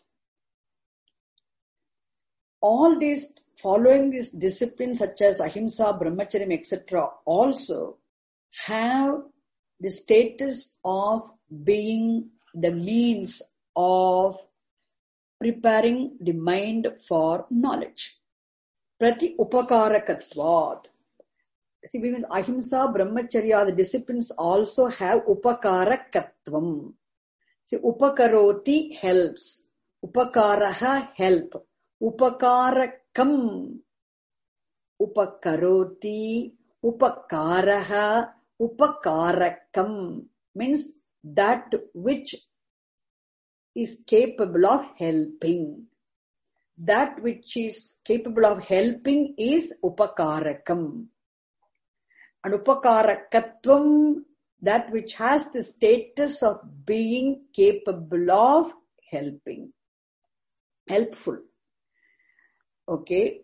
All these, following these disciplines such as ahimsa, brahmacharyam, et cetera, also have the status of being the means of preparing the mind for knowledge. Prati upakarakatvat. See, even ahimsa, brahmacharya, the disciplines also have upakarakatvam. See, upakaroti helps. Upakaraha help. Upakarakam. Upakaroti, upakaraha, upakarakam means that which is capable of helping. That which is capable of helping is upakarakam. And upakarakatvam, that which has the status of being capable of helping. Helpful. Okay.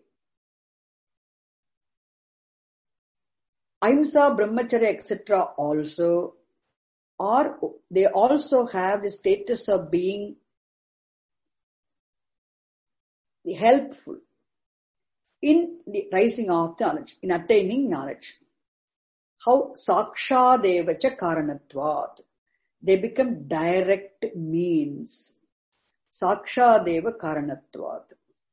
Ahimsa, brahmacharya, et cetera also, or they also have the status of being helpful in the rising of knowledge, in attaining knowledge. How? Sakshadevacha karanatvat. They become direct means. Sakshadeva karanatvat.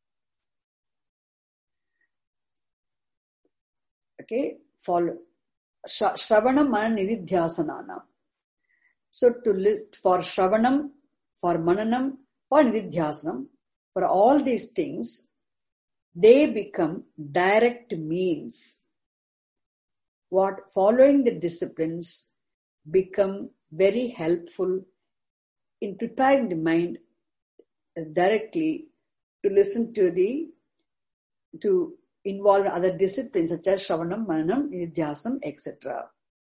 Okay, follow. Shravana Manana Nididhyasananam. So to list for Shravanam, for Mananam, for Nididhyasanam, for all these things, they become direct means. What? Following the disciplines become very helpful in preparing the mind directly to listen to the, to involve in other disciplines such as Shravanam, Mananam, Nididhyasanam, et cetera.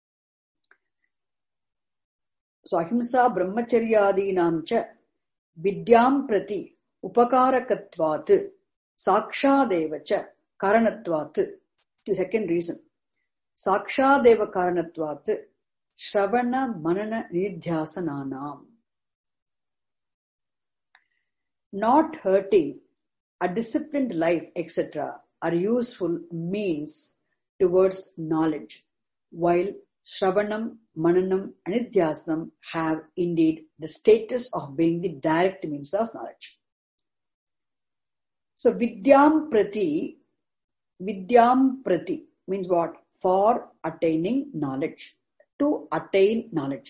So, ahimsa brahmacharyadinam cha vidyam prati upakarakatvat sakshadeva cha karanatvat. The second reason. Sakshadeva karanatvat shravana manana nididhyasananam. Not hurting, a disciplined life, et cetera are useful means towards knowledge, while Shravanam, Mananam, and Nididhyasanam have indeed the status of being the direct means of knowledge. So, Vidyam Prati, Vidyam Prati means what? For attaining knowledge. To attain knowledge.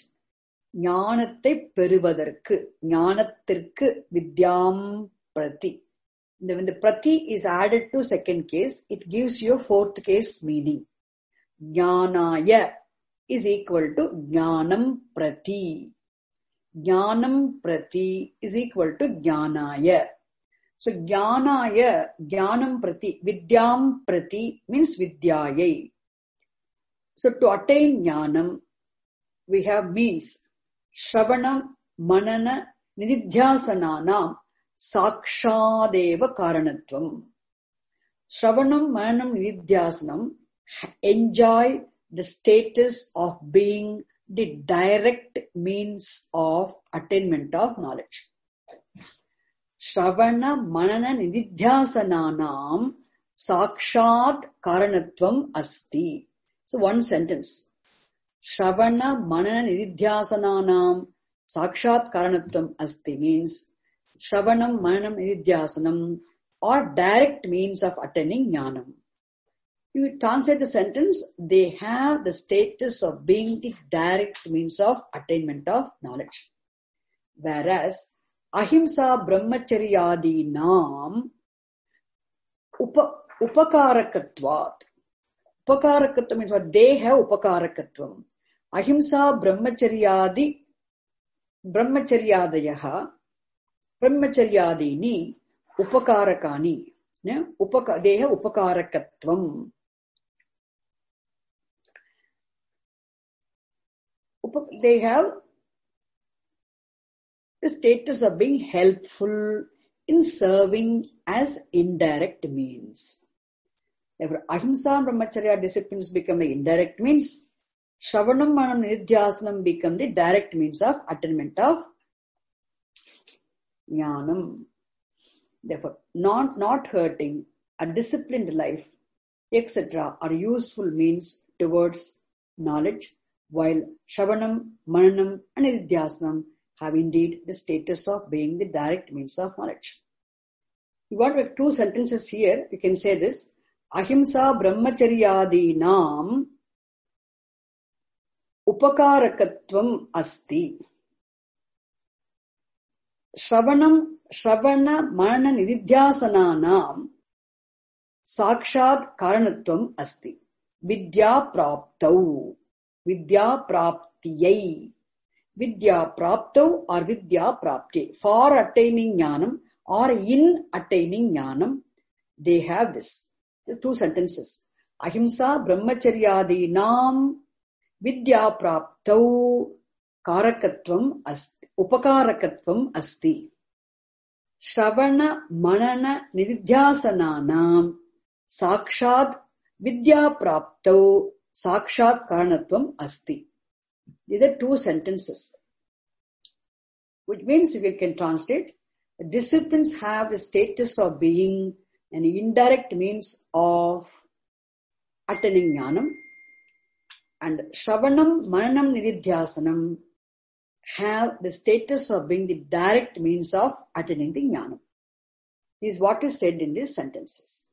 Jnanathai peruvadarku, Jnanathirku Vidyam Prati. When the prati is added to second case, it gives you a fourth case meaning. Jnanaya is equal to jnanam prati. Jnanam prati is equal to jnanaya. So jnanaya, jnanam prati, vidyam prati means vidyayai. So to attain jnanam, we have means shravanam, manana, nididhyasananam, sakshadeva karanatvam. Shravanam, mananam, nididhyasanam enjoy the status of being the direct means of attainment of knowledge. Shravana, manana, nididhyasananam sakshat karanatvam asti. So one sentence. Shravana, manana, nididhyasananam sakshat karanatvam asti means Shravanam, mananam, nididhyasanam are direct means of attaining jnanam. You translate the sentence, they have the status of being the direct means of attainment of knowledge. Whereas, ahimsa brahmacharyadi nam upa, upakarakatvat. Upakarakatvam means what? They have upakarakatvam. Ahimsa brahmacharyadi brahmacharyadayaha brahmacharyadini upakarakani. Upaka, they have upakarakatvam. They have the status of being helpful in serving as indirect means. Therefore, ahimsa and brahmacharya disciplines become the indirect means. Shravanam, manam, nididhyasanam become the direct means of attainment of jnanam. Therefore, not, not hurting, a disciplined life, et cetera are useful means towards knowledge, while Shravanam, Mananam and Nididhyasanam have indeed the status of being the direct means of knowledge. You want to have two sentences here, you can say this. Ahimsa brahmacharyadi nam upakarakatvam asti. Shravanam, Shravana, Manana, Nididhyasananam sakshat karanatvam asti. Vidya praptau. Vidya praptiyai. Vidya praptau or vidya prapti. For attaining jnanam or in attaining jnanam, they have this. The two sentences. Ahimsa brahmacharyadi nam vidya praptau karakatvam asti. Upakarakatvam asti. Shravana, manana, nididhyasananam sakshat vidya praptau sakshat karanatvam asti. These are two sentences. Which means, if you can translate, disciplines have the status of being an indirect means of attaining jnanam, and Shravanam, Mananam, Nididhyasanam have the status of being the direct means of attaining the jnanam. This is what is said in these sentences.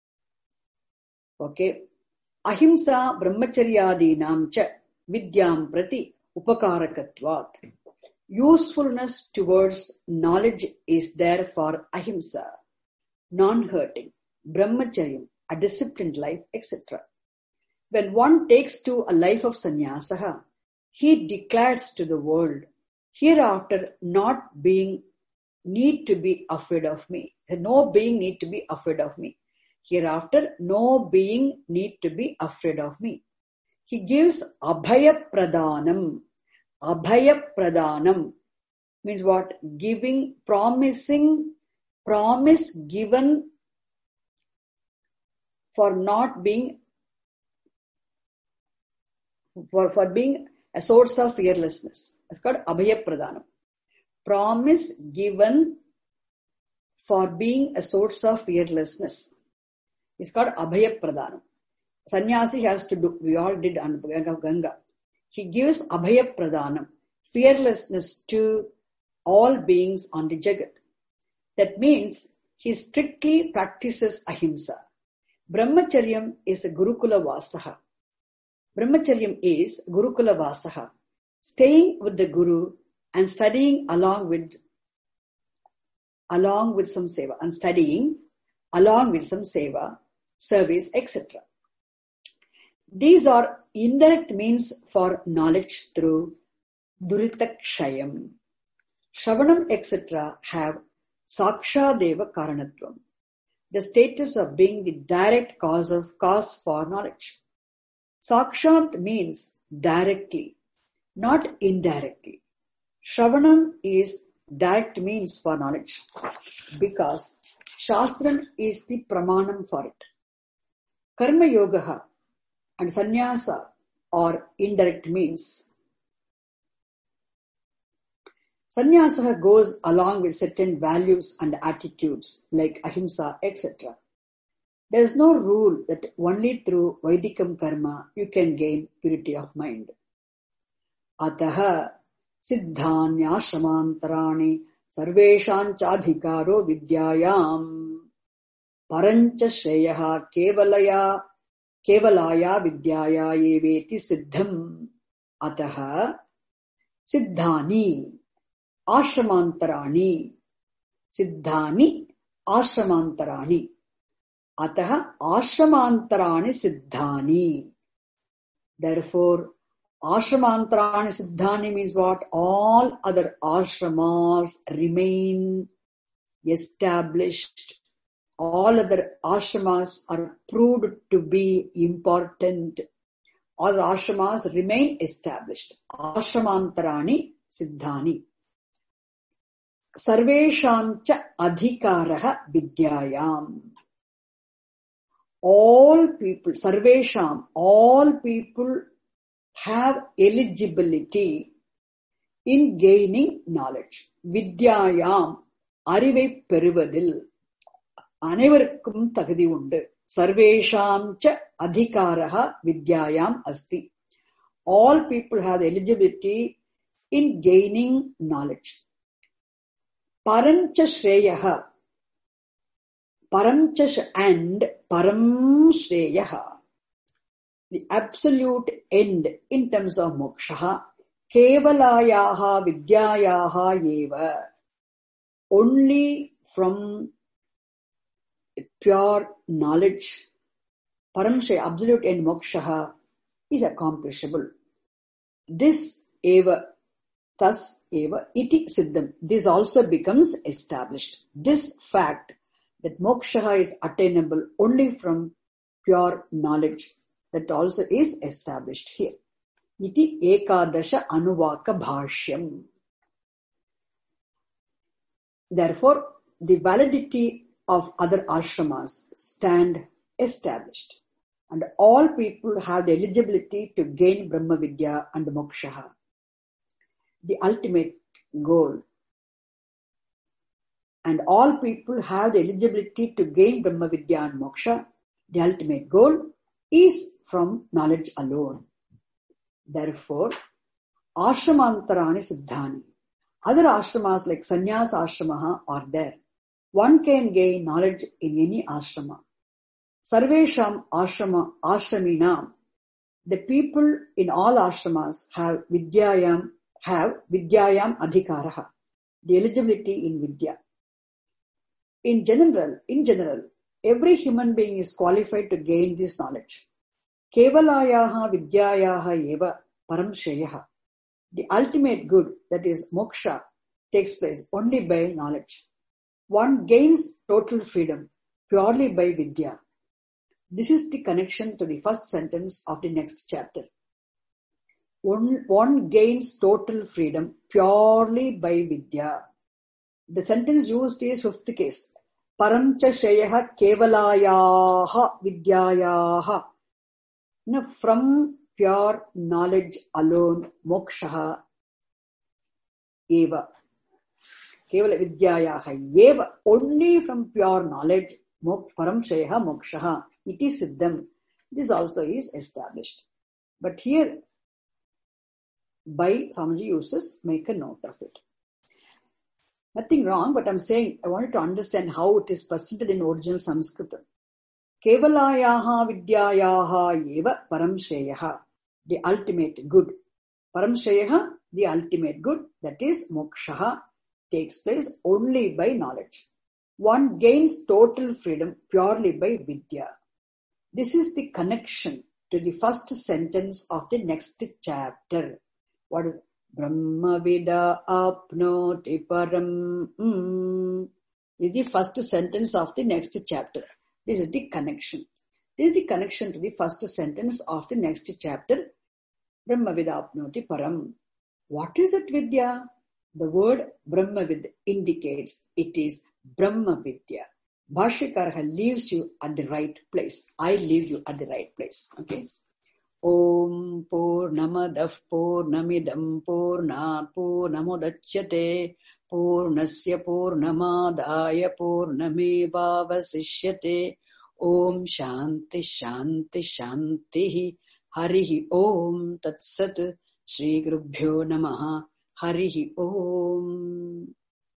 Okay. Ahimsa brahmacharyadinam cha vidyam prati upakarakatvat. Usefulness towards knowledge is there for ahimsa, non-hurting, brahmacharyam, a disciplined life, et cetera. When one takes to a life of sannyasaha, he declares to the world, hereafter not being need to be afraid of me. No being need to be afraid of me. Hereafter, no being need to be afraid of me. He gives abhaya pradhanam. Abhaya pradhanam means what? Giving, promising, promise given for not being, for, for being a source of fearlessness. It's called abhaya pradhanam. Promise given for being a source of fearlessness. It's called abhaya pradhanam. Sannyasi has to do, we all did on Ganga. He gives abhaya pradhanam, fearlessness to all beings on the Jagat. That means he strictly practices ahimsa. Brahmacharyam is a Gurukula Vasaha. Brahmacharyam is Gurukula Vasaha. Staying with the Guru and studying along with along with some seva, and studying along with some seva, service, et cetera. These are indirect means for knowledge through Duritakshayam. Shravanam, et cetera have Sakshadeva Karanatvam, the status of being the direct cause of cause for knowledge. Sakshat means directly, not indirectly. Shravanam is direct means for knowledge because Shastram is the pramanam for it. Karma Yoga and Sannyasa are indirect means. Sannyasa goes along with certain values and attitudes like ahimsa, et cetera. There is no rule that only through Vaidikam karma you can gain purity of mind. Ataha siddhanyashramantarani sarveshanchadhikaro vidyayam parancha shreyaha kevalaya kevalaya vidyaya yeveti siddham. Ataha siddhani ashramantarani siddhani ashramantarani ataha ashramantarani siddhani. Therefore, ashramantarani siddhani means what? All other ashramas remain established. All other ashramas are proved to be important. All ashramas remain established. Ashramantarani siddhani. Sarveshamcha adhikaraha vidyayam. All people, sarvesham, all people have eligibility in gaining knowledge. Vidyayam, arivai peruvadil, anevarukkum thagadi undu. Sarveshamcha adhikaraha vidyayam asti. All people have eligibility in gaining knowledge. Parancha shreyaha, parancha and param shreyaha, the absolute end in terms of moksha, kevalayaha vidyayaha yeva, only from pure knowledge, param shreya, absolute end moksha is accomplishable. This eva, thus eva iti siddham, this also becomes established. This fact that moksha is attainable only from pure knowledge, that also is established here. Iti ekadasha anuvaka bhashyam. Therefore, the validity of other ashramas stand established, and all people have the eligibility to gain Brahma Vidya and moksha, the ultimate goal. And all people have the eligibility to gain Brahma Vidya and moksha. The ultimate goal is from knowledge alone. Therefore, ashramantarani siddhani. Other ashramas like sannyasa ashramaha are there. One can gain knowledge in any ashrama. Sarvesham ashrama ashraminam. The people in all ashramas have vidyayam, have vidyayam adhikaraha, the eligibility in vidya. In general, in general, every human being is qualified to gain this knowledge. Kevalayaha vidyayaha eva param shreyaha. The ultimate good, that is moksha, takes place only by knowledge. One gains total freedom purely by vidya. This is the connection to the first sentence of the next chapter. One, one gains total freedom purely by vidya. The sentence used is fifth case. Paramcha shreyaha kevalayaha vidyayaha. Now, from pure knowledge alone, moksha eva. Kevala vidyayaha eva. Only from pure knowledge, param shreyaha moksha. It is siddham. This also is established. But here, by Swamiji uses, make a note of it. Nothing wrong, but I'm saying I wanted to understand how it is presented in original Sanskritam. Kevalayaha vidyayaha eva param shreyaha, the ultimate good. Param shreyaha, the ultimate good, that is moksha. takes place only by knowledge. One gains total freedom purely by vidya. This is the connection to the first sentence of the next chapter. What is Brahma vida apnoti param? Mm. This is the first sentence of the next chapter. This is the connection. This is the connection to the first sentence of the next chapter. Brahma vida apnoti param. What is it vidya? The word Brahma Vidya indicates it is Brahma Vidya. Bhashyakara leaves you at the right place. I leave you at the right place. Okay. Om Purnamadav Purnamidam Purnat Purnamudachyate Purnasya Purnamadaya Purnamevavasishyate. Om Shanti Shanti Shanti Harihi Om Tat Sat Shri Gurubhyo Namaha Harihi Om.